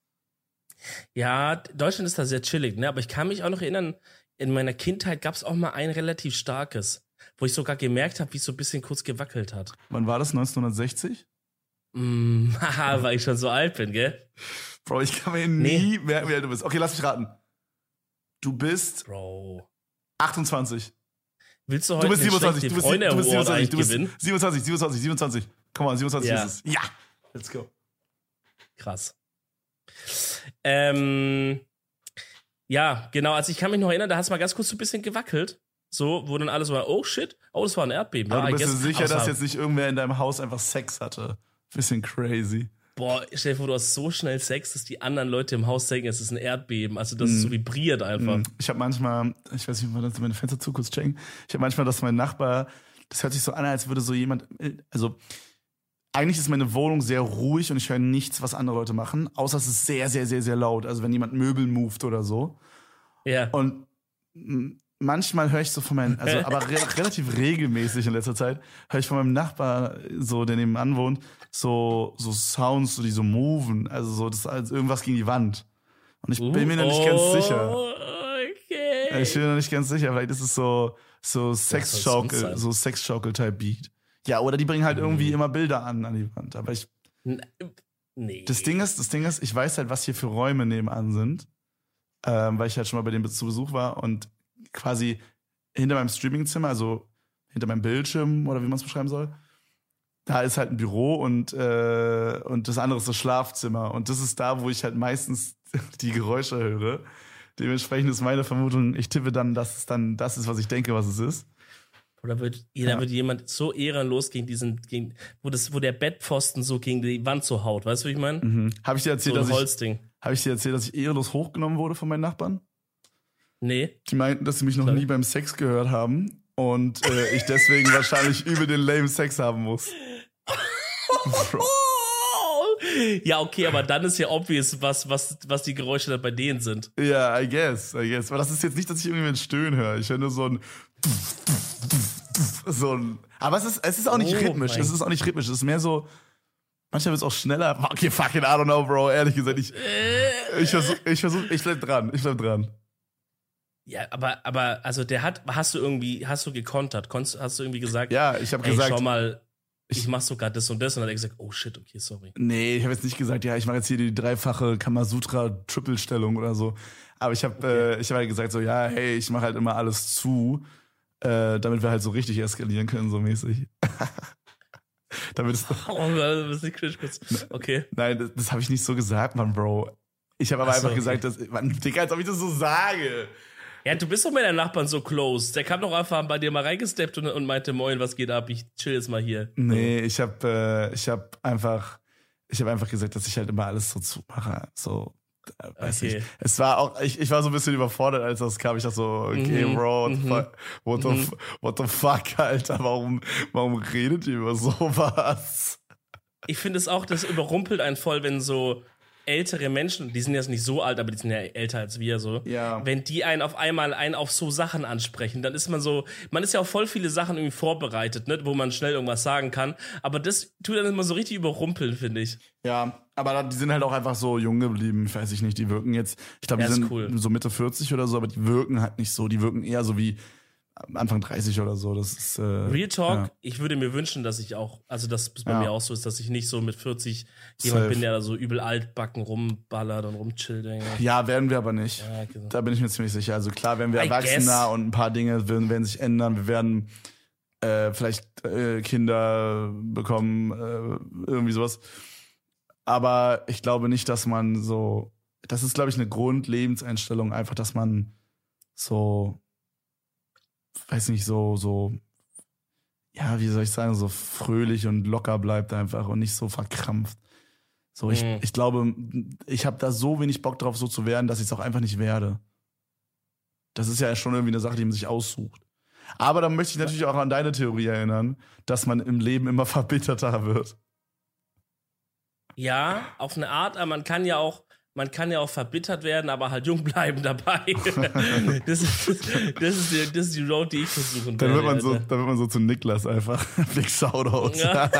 Ja, Deutschland ist da sehr chillig, ne? Aber ich kann mich auch noch erinnern, in meiner Kindheit gab es auch mal ein relativ starkes, wo ich sogar gemerkt habe, wie es so ein bisschen kurz gewackelt hat. Wann war das? neunzehnhundertsechzig? Mm, haha, weil ich schon so alt bin, gell? Bro, ich kann mir Nee. nie merken, wie alt du bist. Okay, lass mich raten. Du bist Bro. achtundzwanzig. Willst du Du heute bist einen siebenundzwanzig. schlechten Du bist, du bist Freunde-Award siebenundzwanzig. eigentlich Du bist gewinnen? siebenundzwanzig, siebenundzwanzig, siebenundzwanzig. Komm mal, siebenundzwanzig Ja. ist es. Ja. Let's go. Krass. Ähm, ja, genau, also ich kann mich noch erinnern, da hat es mal ganz kurz so ein bisschen gewackelt. So, wo dann alles war, oh shit, oh, das war ein Erdbeben. Aber ja, du I bist dir guess- sicher, dass außer- jetzt nicht irgendwer in deinem Haus einfach Sex hatte? Bisschen crazy. Boah, stell dir vor, du hast so schnell Sex, dass die anderen Leute im Haus denken, es ist ein Erdbeben. Also, das ist so vibriert einfach. Mhm. Ich habe manchmal, ich weiß nicht, wann das meine Fenster zu kurz checken. Ich habe manchmal, dass mein Nachbar, das hört sich so an, als würde so jemand, also eigentlich ist meine Wohnung sehr ruhig und ich höre nichts, was andere Leute machen, außer es ist sehr, sehr, sehr, sehr laut. Also wenn jemand Möbel moved oder so. Ja. Und mm, manchmal höre ich so von meinen, also aber re relativ regelmäßig in letzter Zeit, höre ich von meinem Nachbar, so der nebenan wohnt, so, so Sounds, so die so moven, also so, das ist als irgendwas gegen die Wand. Und ich bin mir noch nicht ganz sicher. Okay. Ich bin mir noch nicht ganz sicher, vielleicht ist es so, so Sexschaukel, so Sexschaukel-Type Beat. Ja, oder die bringen halt Mhm. irgendwie immer Bilder an, an die Wand. Aber ich, Nee. das Ding ist, das Ding ist, ich weiß halt, was hier für Räume nebenan sind, ähm, weil ich halt schon mal bei denen zu Besuch war und quasi hinter meinem Streamingzimmer, also hinter meinem Bildschirm oder wie man es beschreiben soll, da ist halt ein Büro und, äh, und das andere ist das Schlafzimmer. Und das ist da, wo ich halt meistens die Geräusche höre. Dementsprechend ist meine Vermutung, ich tippe dann, dass es dann das ist, was ich denke, was es ist. Oder wird, da Ja. wird jemand so ehrenlos gegen diesen, gegen, wo das, wo der Bettpfosten so gegen die Wand so haut, weißt du, wie ich meine? Mhm. Habe ich dir So erzählt, ein dass ich, Holzding. habe ich dir erzählt, dass ich ehrenlos hochgenommen wurde von meinen Nachbarn? Nee. Die meinten, dass sie mich noch Klar. nie beim Sex gehört haben und äh, ich deswegen wahrscheinlich übel den lame Sex haben muss. Bro. Ja, okay, aber dann ist ja obvious, was, was, was die Geräusche dann bei denen sind. Ja, I guess, I guess. Aber das ist jetzt nicht, dass ich irgendwie ein Stöhnen höre. Ich höre nur so ein so ein. Aber es ist, es ist auch nicht Oh rhythmisch. mein- Es ist auch nicht rhythmisch. Es ist mehr so. Manchmal wird es auch schneller. Okay, fucking, I don't know, Bro. Ehrlich gesagt, ich, ich versuch, ich versuch, ich bleib dran. Ich bleib dran. Ja, aber, aber, also der hat, hast du irgendwie, hast du gekontert? Konntest, hast du irgendwie gesagt, Ja, ich habe ey, gesagt. schau mal, ich, ich- mach sogar das und das. Und dann hat er gesagt, oh shit, okay, sorry. Nee, ich habe jetzt nicht gesagt, ja, ich mache jetzt hier die dreifache Kamasutra-Triple-Stellung oder so. Aber ich habe Okay. äh, ich hab halt gesagt, so, ja, hey, ich mache halt immer alles zu, äh, damit wir halt so richtig eskalieren können, so mäßig. damit es, Oh, das ist nicht kritisch kurz. Okay. nein, das, das habe ich nicht so gesagt, Mann, Bro. Ich habe aber Ach so, einfach gesagt, dass, Mann, Digga, als ob ich das so sage. Ja, du bist doch mit deinem Nachbarn so close. Der kam doch einfach bei dir mal reingesteppt und, und meinte, moin, was geht ab? Ich chill jetzt mal hier. Nee, ich habe äh, ich habe einfach, ich habe einfach gesagt, dass ich halt immer alles so zumache. So, äh, weiß Okay. ich. Es war auch, ich, ich war so ein bisschen überfordert, als das kam. Ich dachte so, okay, Mhm, Bro, what, the mhm. fuck, what, the, Mhm. f- what the fuck, Alter, warum, warum redet ihr über sowas? Ich finde es auch, das überrumpelt einen voll, wenn so ältere Menschen, die sind jetzt nicht so alt, aber die sind ja älter als wir so, Ja. wenn die einen auf einmal einen auf so Sachen ansprechen, dann ist man so, man ist ja auf voll viele Sachen irgendwie vorbereitet, ne, wo man schnell irgendwas sagen kann, aber das tut dann immer so richtig überrumpeln, finde ich. Ja, aber die sind halt auch einfach so jung geblieben, weiß ich nicht, die wirken jetzt, ich glaube, Ja, die ist sind cool. so Mitte vierzig oder so, aber die wirken halt nicht so, die wirken eher so wie Anfang dreißig oder so, das ist, äh, Real Talk, ja. ich würde mir wünschen, dass ich auch, also dass es bei Ja. mir auch so ist, dass ich nicht so mit vierzig jemand Safe. bin, der da so übel altbacken rumballert und rumchillt. Denke. Ja, werden wir aber nicht. Ja, genau. Da bin ich mir ziemlich sicher. Also klar, werden wir I erwachsener guess. und ein paar Dinge werden, werden sich ändern. Wir werden äh, vielleicht äh, Kinder bekommen, äh, irgendwie sowas. Aber ich glaube nicht, dass man so, das ist, glaube ich, eine Grundlebenseinstellung, einfach, dass man so, weiß nicht, so, so, ja, wie soll ich sagen, so fröhlich und locker bleibt einfach und nicht so verkrampft. So, ich, Mhm. ich glaube, ich habe da so wenig Bock drauf, so zu werden, dass ich es auch einfach nicht werde. Das ist ja schon irgendwie eine Sache, die man sich aussucht. Aber dann möchte ich natürlich auch an deine Theorie erinnern, dass man im Leben immer verbitterter wird. Ja, auf eine Art, aber man kann ja auch, man kann ja auch verbittert werden, aber halt jung bleiben dabei. das, ist, das, ist die, das ist die Road, die ich versuchen Dann wird werde, man so, Alter. dann wird man so zu Niklas einfach. Big Shoutout. Ja.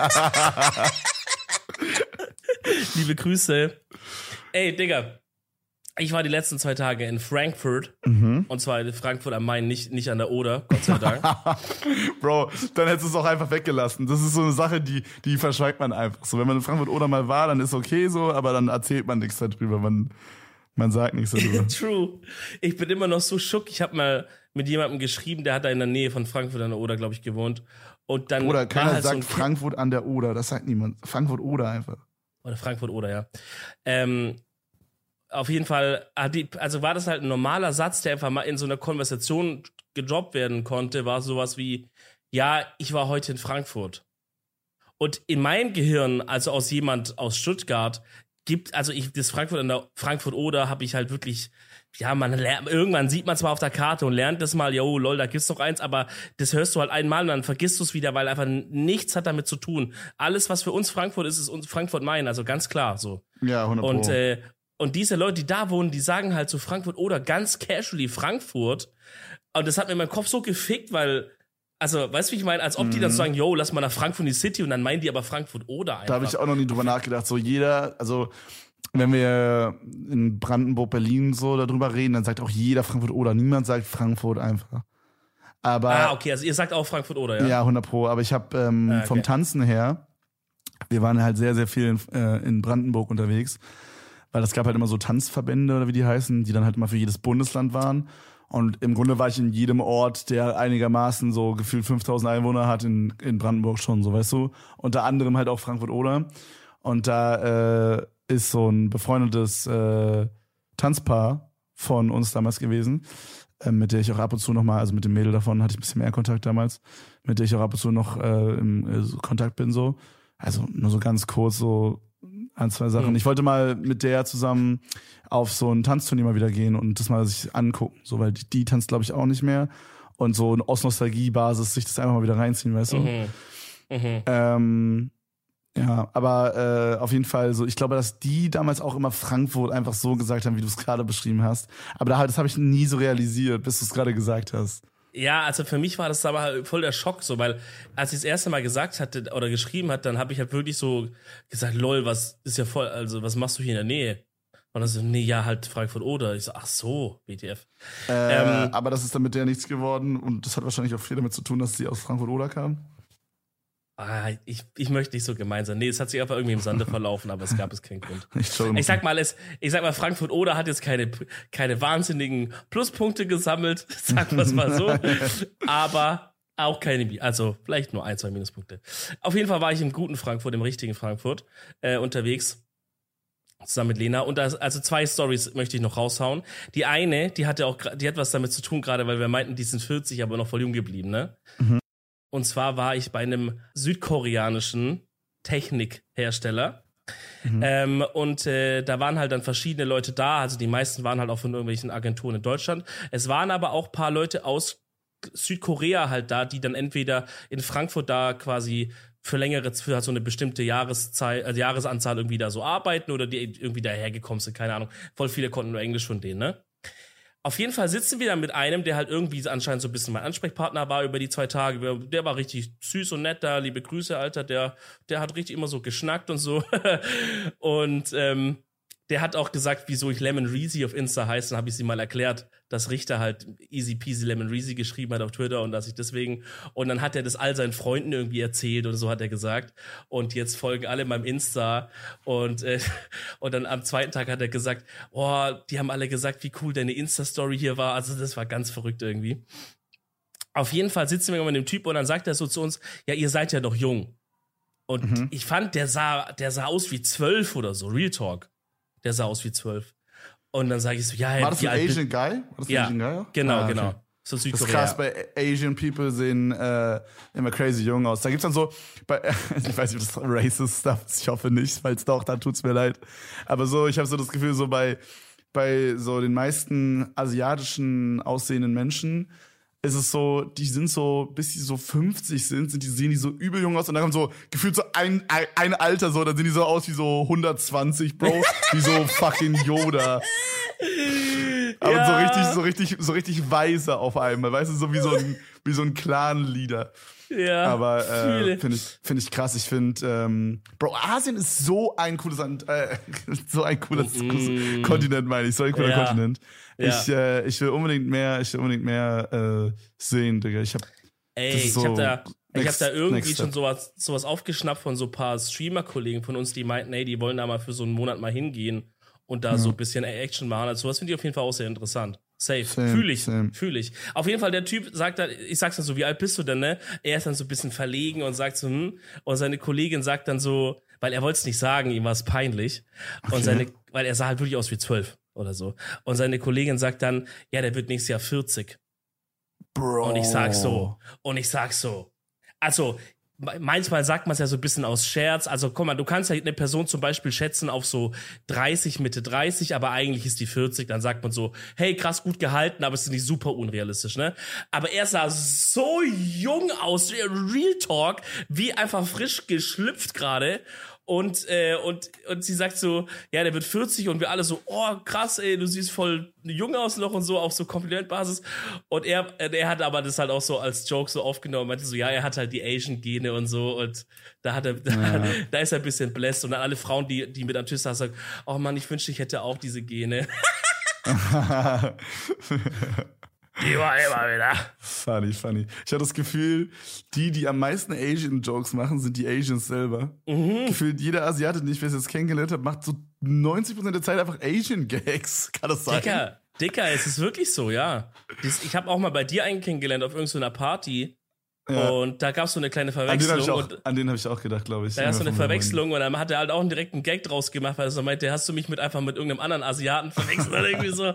Liebe Grüße. Ey, Digga. Ich war die letzten zwei Tage in Frankfurt. Mhm. Und zwar in Frankfurt am Main, nicht, nicht an der Oder, Gott sei Dank. Bro, dann hättest du es auch einfach weggelassen. Das ist so eine Sache, die, die verschweigt man einfach. So, wenn man in Frankfurt oder mal war, dann ist okay so, aber dann erzählt man nichts darüber. Man, man sagt nichts darüber. True. Ich bin immer noch so schock. Ich habe mal mit jemandem geschrieben, der hat da in der Nähe von Frankfurt an der Oder, glaube ich, gewohnt. Und dann Oder war keiner halt so sagt ein Frankfurt an der Oder. Das sagt niemand. Frankfurt oder einfach. Oder Frankfurt oder, ja. Ähm, auf jeden Fall, hat die, also war das halt ein normaler Satz, der einfach mal in so einer Konversation gedroppt werden konnte, war sowas wie, ja, ich war heute in Frankfurt. Und in meinem Gehirn, also aus jemand aus Stuttgart, gibt, also ich, das Frankfurt an der Frankfurt oder habe ich halt wirklich, ja, man lernt, irgendwann sieht man zwar auf der Karte und lernt das mal, yo, lol, da gibt's doch eins, aber das hörst du halt einmal und dann vergisst du es wieder, weil einfach nichts hat damit zu tun. Alles, was für uns Frankfurt ist, ist uns Frankfurt-Main, also ganz klar so. Ja, hundert Pro. Und, äh, und diese Leute, die da wohnen, die sagen halt zu Frankfurt oder ganz casually Frankfurt. Und das hat mir in meinem Kopf so gefickt, weil, also, weißt du, wie ich meine? Als ob die dann sagen, yo, lass mal nach Frankfurt in die City und dann meinen die aber Frankfurt oder einfach. Da habe ich auch noch nie drüber nachgedacht. So jeder, also wenn wir in Brandenburg, Berlin so darüber reden, dann sagt auch jeder Frankfurt oder. Niemand sagt Frankfurt einfach. Aber, ah, okay, also ihr sagt auch Frankfurt oder, ja? Ja, hundert Pro. Aber ich habe ähm, ah, okay. vom Tanzen her, wir waren halt sehr, sehr viel in, äh, in Brandenburg unterwegs, weil es gab halt immer so Tanzverbände oder wie die heißen, die dann halt immer für jedes Bundesland waren. Und im Grunde war ich in jedem Ort, der einigermaßen so gefühlt fünftausend Einwohner hat, in, in Brandenburg schon, so weißt du. Unter anderem halt auch Frankfurt-Oder. Und da äh, ist so ein befreundetes äh, Tanzpaar von uns damals gewesen, äh, mit der ich auch ab und zu nochmal, also mit dem Mädel davon hatte ich ein bisschen mehr Kontakt damals, mit der ich auch ab und zu noch äh, im äh, so Kontakt bin, so. Also nur so ganz kurz, so ein, zwei Sachen. Mhm. Ich wollte mal mit der zusammen auf so ein Tanzturnier mal wieder gehen und das mal sich angucken, so, weil die, die tanzt, glaube ich, auch nicht mehr. Und so aus Nostalgie-Basis sich das einfach mal wieder reinziehen, weißt du? Mhm. Mhm. Ähm, ja, aber äh, auf jeden Fall so, ich glaube, dass die damals auch immer Frankfurt einfach so gesagt haben, wie du es gerade beschrieben hast. Aber da, das habe ich nie so realisiert, bis du es gerade gesagt hast. Ja, also für mich war das aber halt voll der Schock, so, weil als ich das erste Mal gesagt hatte oder geschrieben hat, dann habe ich halt wirklich so gesagt, lol, was ist ja voll, also was machst du hier in der Nähe? Und dann so, nee, ja, halt Frankfurt-Oder. Ich so, ach so, W T F. Äh, ähm, aber das ist dann mit der nichts geworden und das hat wahrscheinlich auch viel damit zu tun, dass sie aus Frankfurt-Oder kam. Ah, ich, ich möchte nicht so gemein sein. Nee, es hat sich einfach irgendwie im Sande verlaufen, aber es gab es keinen Grund. Ich, ich sag mal, es, ich sag mal, Frankfurt-Oder hat jetzt keine, keine wahnsinnigen Pluspunkte gesammelt, sagen wir es mal so. Aber auch keine, also vielleicht nur ein, zwei Minuspunkte. Auf jeden Fall war ich im guten Frankfurt, im richtigen Frankfurt, äh, unterwegs. Zusammen mit Lena. Und das, also zwei Storys möchte ich noch raushauen. Die eine, die hatte auch, die hat was damit zu tun, gerade weil wir meinten, die sind vierzig, aber noch voll jung geblieben, ne? Mhm. Und zwar war ich bei einem südkoreanischen Technikhersteller. Mhm. Ähm, und äh, da waren halt dann verschiedene Leute da. Also die meisten waren halt auch von irgendwelchen Agenturen in Deutschland. Es waren aber auch ein paar Leute aus Südkorea halt da, die dann entweder in Frankfurt da quasi für längere, für halt so eine bestimmte Jahreszeit, also Jahresanzahl irgendwie da so arbeiten oder die irgendwie dahergekommen sind, keine Ahnung. Voll viele konnten nur Englisch von denen, ne? Auf jeden Fall sitzen wir dann mit einem, der halt irgendwie anscheinend so ein bisschen mein Ansprechpartner war über die zwei Tage. Der war richtig süß und nett da, liebe Grüße, Alter. Der, der hat richtig immer so geschnackt und so. Und ähm, der hat auch gesagt, wieso ich Lemon Reezy auf Insta heiße. Dann habe ich sie mal erklärt, dass Richter halt easy peasy Lemon Reezy geschrieben hat auf Twitter und dass ich deswegen, und dann hat er das all seinen Freunden irgendwie erzählt und so hat er gesagt. Und jetzt folgen alle meinem Insta und äh, und dann am zweiten Tag hat er gesagt, oh, die haben alle gesagt, wie cool deine Insta-Story hier war. Also das war ganz verrückt irgendwie. Auf jeden Fall sitzen wir mit dem Typ und dann sagt er so zu uns, ja, ihr seid ja noch jung. Und mhm. ich fand, der sah, der sah aus wie zwölf oder so, Real Talk. Der sah aus wie zwölf. Und dann sage ich so, ja, war das ein Asian Guy? War das ein ja, Asian Guy? genau, ah, okay. genau. So das ist krass, bei Asian People sehen äh, immer crazy jung aus. Da gibt's dann so, bei, ich weiß nicht, ob das racist Stuff ist, ich hoffe nicht, falls doch, dann tut's mir leid. Aber so, ich habe so das Gefühl, so bei, bei so den meisten asiatischen aussehenden Menschen ist es so, die sind so, bis die so fünfzig sind, sind die, sehen die so übel jung aus und dann kommt so, gefühlt so ein, ein, ein Alter so, dann sehen die so aus wie so hundertzwanzig, Bro, wie so fucking Yoda. Aber ja. so richtig, so richtig, so richtig weise auf einmal, weißt du, so wie so ein, wie so ein Clan-Leader. Ja. Aber äh, finde ich, finde ich krass. Ich finde, ähm, Bro, Asien ist so ein cooles, äh, so ein cooles mm. Kontinent, meine ich, so ein cooler ja. Kontinent. Ja. Ich, äh, ich will unbedingt mehr, ich will unbedingt mehr äh, sehen, Digga. Ich hab, Ey, so ich hab da, ich hab da irgendwie schon sowas, sowas aufgeschnappt von so ein paar Streamer-Kollegen von uns, die meinten, ey, die wollen da mal für so einen Monat mal hingehen und da ja. so ein bisschen Action machen. Also sowas finde ich auf jeden Fall auch sehr interessant. Safe. Fühle ich. Fühle ich. Auf jeden Fall, der Typ sagt dann, ich sag's dann so, wie alt bist du denn, ne? Er ist dann so ein bisschen verlegen und sagt so, hm. Und seine Kollegin sagt dann so, weil er wollte es nicht sagen, ihm war es peinlich. Okay. Und seine, weil er sah halt wirklich aus wie zwölf oder so. Und seine Kollegin sagt dann, ja, der wird nächstes Jahr vierzig. Bro. Und ich sag so, und ich sag so, also, manchmal sagt man es ja so ein bisschen aus Scherz. Also, guck mal, du kannst ja eine Person zum Beispiel schätzen auf so dreißig, Mitte dreißig, aber eigentlich ist die vierzig. Dann sagt man so, hey, krass, gut gehalten, aber es ist nicht super unrealistisch, ne? Aber er sah so jung aus, Real Talk, wie einfach frisch geschlüpft gerade. Und, äh, und, und sie sagt so, ja, der wird vierzig und wir alle so, oh, krass, ey, du siehst voll jung aus noch und so, auf so Komplimentbasis. Und er, er hat aber das halt auch so als Joke so aufgenommen, meinte so, ja, er hat halt die Asian-Gene und so und da hat er, da, Ja. da ist er ein bisschen bläst und dann alle Frauen, die, die mit am Tisch saßen, sagen, oh Mann, ich wünschte, ich hätte auch diese Gene. Die war immer wieder. Funny, funny. Ich habe das Gefühl, die, die am meisten Asian-Jokes machen, sind die Asians selber. Mhm. Gefühlt jeder Asiate, den ich bis jetzt kennengelernt habe, macht so neunzig Prozent der Zeit einfach Asian-Gags. Kann das sein? Dicker, Dicker, es ist wirklich so, ja. Das, ich habe auch mal bei dir einen kennengelernt auf irgendeiner Party Ja. und da gab es so eine kleine An den habe ich, Verwechslung. auch- und an den hab ich auch gedacht, glaube ich. da hast du eine Verwechslung und dann hat er halt auch einen direkten Gag draus gemacht, weil er so meinte, hast du mich mit einfach mit irgendeinem anderen Asiaten verwechselt oder irgendwie so.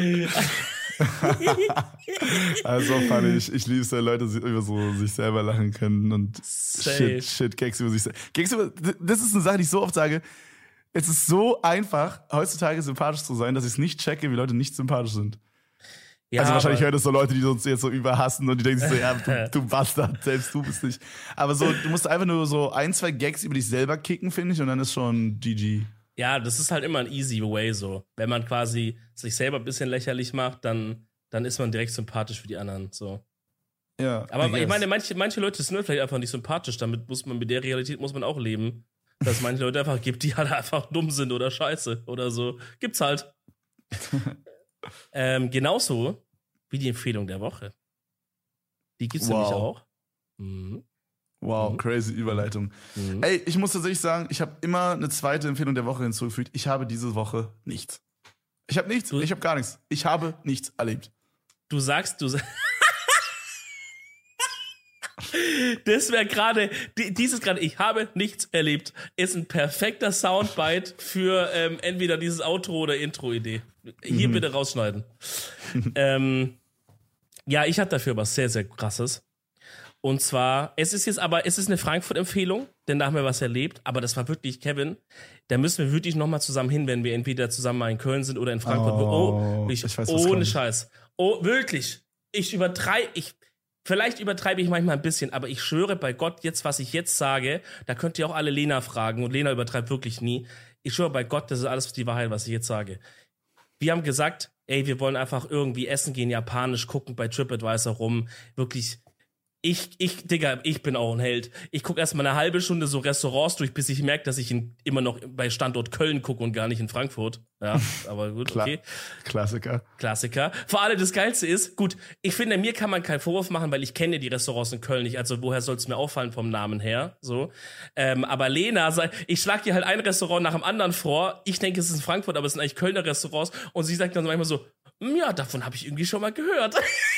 Also funny. Ich, ich liebe es, wenn Leute si- über so sich selber lachen können und Safe. shit, shit, Gags über sich selber. Gags über, das ist eine Sache, die ich so oft sage. Es ist so einfach, heutzutage sympathisch zu sein, dass ich es nicht checke, wie Leute nicht sympathisch sind. Ja, also wahrscheinlich aber- hören es so Leute, die uns jetzt so überhassen und die denken sich so, ja, du, du Bastard, selbst du bist nicht. Aber so, du musst einfach nur so ein, zwei Gags über dich selber kicken, finde ich, und dann ist schon G G. Ja, das ist halt immer ein easy way so. Wenn man quasi sich selber ein bisschen lächerlich macht, dann, dann ist man direkt sympathisch für die anderen. So. Ja. Aber I ich guess. meine, manche, manche Leute sind vielleicht einfach nicht sympathisch. Damit muss man, mit der Realität muss man auch leben. Dass es manche Leute einfach gibt, die halt einfach dumm sind oder scheiße oder so. Gibt's halt. ähm, genauso wie die Empfehlung der Woche. Die gibt's Wow. nämlich auch. Mhm. Wow, Mhm. crazy Überleitung. Mhm. Ey, ich muss tatsächlich sagen, ich habe immer eine zweite Empfehlung der Woche hinzugefügt. Ich habe diese Woche nichts. Ich habe nichts, Du- ich habe gar nichts. Ich habe nichts erlebt. Du sagst, du sagst. Das wäre gerade, die- dieses gerade, ich habe nichts erlebt, ist ein perfekter Soundbite für ähm, entweder dieses Outro oder Intro-Idee. Hier bitte rausschneiden. ähm, ja, ich habe dafür was sehr, sehr krasses. Und zwar, es ist jetzt aber, es ist eine Frankfurt-Empfehlung, denn da haben wir was erlebt, aber das war wirklich, Kevin, da müssen wir wirklich nochmal zusammen hin, wenn wir entweder zusammen mal in Köln sind oder in Frankfurt. Oh, wirklich, ich weiß, was ohne kommt. Scheiß. Oh, wirklich. Ich übertreibe, ich, vielleicht übertreibe ich manchmal ein bisschen, aber ich schwöre bei Gott, jetzt, was ich jetzt sage, da könnt ihr auch alle Lena fragen und Lena übertreibt wirklich nie. Ich schwöre bei Gott, das ist alles die Wahrheit, was ich jetzt sage. Wir haben gesagt, ey, wir wollen einfach irgendwie essen gehen, japanisch, gucken bei TripAdvisor rum, wirklich. Ich, ich, Digga, ich bin auch ein Held. Ich gucke erstmal eine halbe Stunde so Restaurants durch, bis ich merke, dass ich in, immer noch bei Standort Köln gucke und gar nicht in Frankfurt. Ja, aber gut, Klar. okay. Klassiker. Klassiker. Vor allem das Geilste ist, gut, ich finde, mir kann man keinen Vorwurf machen, weil ich kenne die Restaurants in Köln nicht. Also woher soll es mir auffallen vom Namen her? So. Ähm, aber Lena, sagt, ich schlag dir halt ein Restaurant nach dem anderen vor. Ich denke, es ist in Frankfurt, aber es sind eigentlich Kölner Restaurants. Und sie sagt dann manchmal so, "Hm, ja, davon habe ich irgendwie schon mal gehört."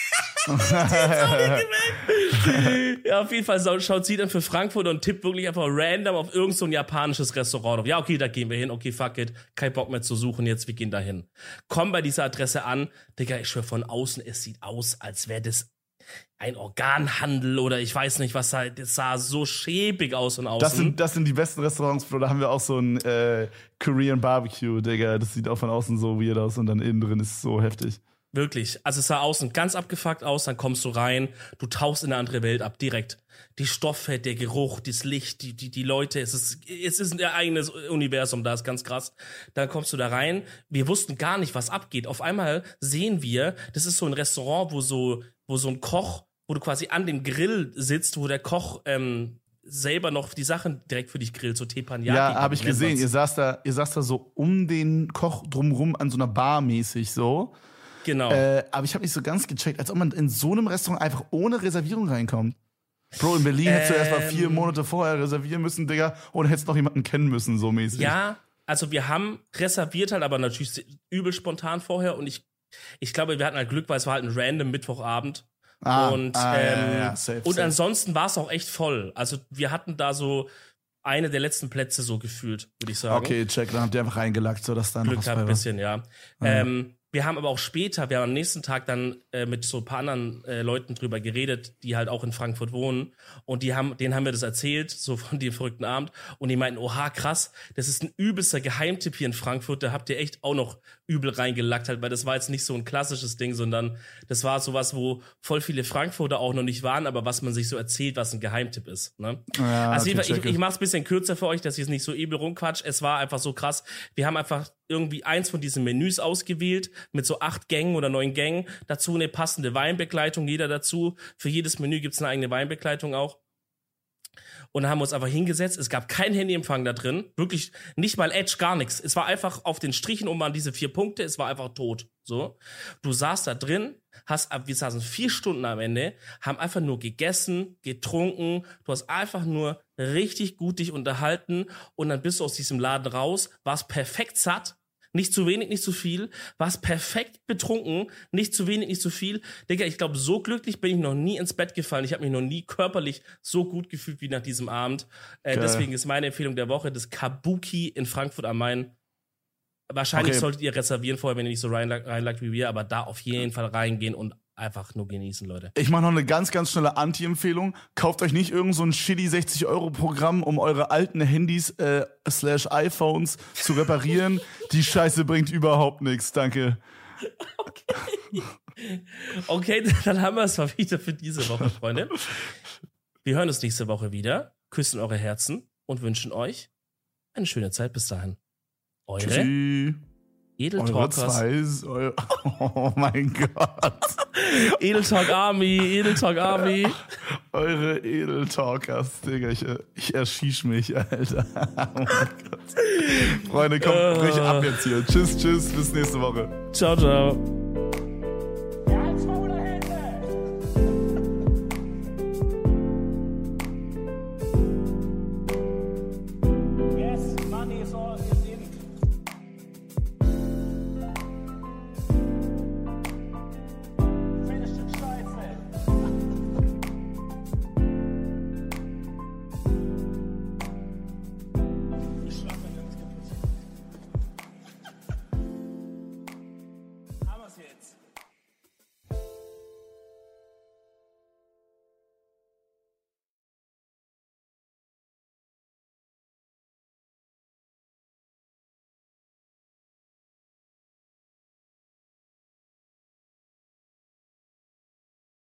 Ja, auf jeden Fall sau- schaut sie dann für Frankfurt und tippt wirklich einfach random auf irgend so ein japanisches Restaurant. Ja, okay, da gehen wir hin. Okay, fuck it. Kein Bock mehr zu suchen. Jetzt, wir gehen da hin. Kommen bei dieser Adresse an. Digga, ich schwör von außen, es sieht aus, als wäre das ein Organhandel oder ich weiß nicht, was da, das sah so schäbig aus von außen. Das sind, das sind die besten Restaurants, Bro. Da haben wir auch so ein äh, Korean Barbecue, Digga. Das sieht auch von außen so weird aus und dann innen drin ist es so heftig. Wirklich. Also es sah außen ganz abgefuckt aus, dann kommst du rein, du tauchst in eine andere Welt ab, direkt. Die Stoffe, der Geruch, das Licht, die, die, die Leute, es ist, es ist ein eigenes Universum, da ist ganz krass. Dann kommst du da rein, wir wussten gar nicht, was abgeht. Auf einmal sehen wir, das ist so ein Restaurant, wo so, wo so ein Koch, wo du quasi an dem Grill sitzt, wo der Koch ähm, selber noch die Sachen direkt für dich grillt, so Teppanyaki. Ja, habe ich nennt gesehen. man's. Ihr saß da, ihr saß da so um den Koch drumrum an so einer Bar mäßig so. Genau. Äh, aber ich habe nicht so ganz gecheckt, als ob man in so einem Restaurant einfach ohne Reservierung reinkommt. Bro, in Berlin hättest du erst mal vier Ähm. Monate vorher reservieren müssen, Digga, und hättest noch jemanden kennen müssen, so mäßig. Ja, also wir haben reserviert halt, aber natürlich übel spontan vorher und ich, ich glaube, wir hatten halt Glück, weil es war halt ein random Mittwochabend. Ah, und ah, ja, ähm, ja, ja, safe, und safe. ansonsten war es auch echt voll. Also wir hatten da so eine der letzten Plätze so gefühlt, würde ich sagen. Okay, check, dann habt ihr einfach reingelackt, so dass da noch Glück was gehabt bei ein war. bisschen, ja. Ähm, Wir haben aber auch später, wir haben am nächsten Tag dann äh, mit so ein paar anderen äh, Leuten drüber geredet, die halt auch in Frankfurt wohnen. Und die haben, denen haben wir das erzählt, so von dem verrückten Abend. Und die meinten, oha, krass, das ist ein übelster Geheimtipp hier in Frankfurt. Da habt ihr echt auch noch übel reingelackt halt, weil das war jetzt nicht so ein klassisches Ding, sondern das war sowas, wo voll viele Frankfurter auch noch nicht waren, aber was man sich so erzählt, was ein Geheimtipp ist. Ne? Ja, also okay, jedenfalls, ich, checke. ich mach's ein bisschen kürzer für euch, dass ich es nicht so übel rumquatsch. Es war einfach so krass. Wir haben einfach irgendwie eins von diesen Menüs ausgewählt mit so acht Gängen oder neun Gängen. Dazu eine passende Weinbegleitung, jeder dazu. Für jedes Menü gibt's eine eigene Weinbegleitung auch. Und dann haben wir uns einfach hingesetzt. Es gab kein Handyempfang da drin. Wirklich nicht mal Edge, gar nichts. Es war einfach auf den Strichen um an diese vier Punkte. Es war einfach tot. So. Du saßt da drin, hast, wir saßen vier Stunden am Ende, haben einfach nur gegessen, getrunken. Du hast einfach nur richtig gut dich unterhalten. Und dann bist du aus diesem Laden raus, warst perfekt satt. Nicht zu wenig, nicht zu viel. Warst perfekt betrunken. Nicht zu wenig, nicht zu viel. Digga, ich glaube, so glücklich bin ich noch nie ins Bett gefallen. Ich habe mich noch nie körperlich so gut gefühlt wie nach diesem Abend. Äh, deswegen ist meine Empfehlung der Woche das Kabuki in Frankfurt am Main. Wahrscheinlich Okay. solltet ihr reservieren vorher, wenn ihr nicht so reinlagt, reinlagt wie wir. Aber da auf jeden Fall reingehen und einfach nur genießen, Leute. Ich mache noch eine ganz, ganz schnelle Anti-Empfehlung. Kauft euch nicht irgend so ein shitty sechzig Euro Programm, um eure alten Handys äh, slash iPhones zu reparieren. Die Scheiße bringt überhaupt nichts. Danke. Okay, dann haben wir es mal wieder für diese Woche, Freunde. Wir hören uns nächste Woche wieder, küssen eure Herzen und wünschen euch eine schöne Zeit bis dahin. Eure Tschüssi. Eure Edeltalkers. zwei. Eu oh mein Gott. Edeltalk Army, Edeltalk Army. Eure Edeltalkers, Digga. Ich, ich erschieß mich, Alter. Oh mein Gott. Freunde, kommt, brich ab jetzt hier. Tschüss, tschüss. Bis nächste Woche. Ciao, ciao.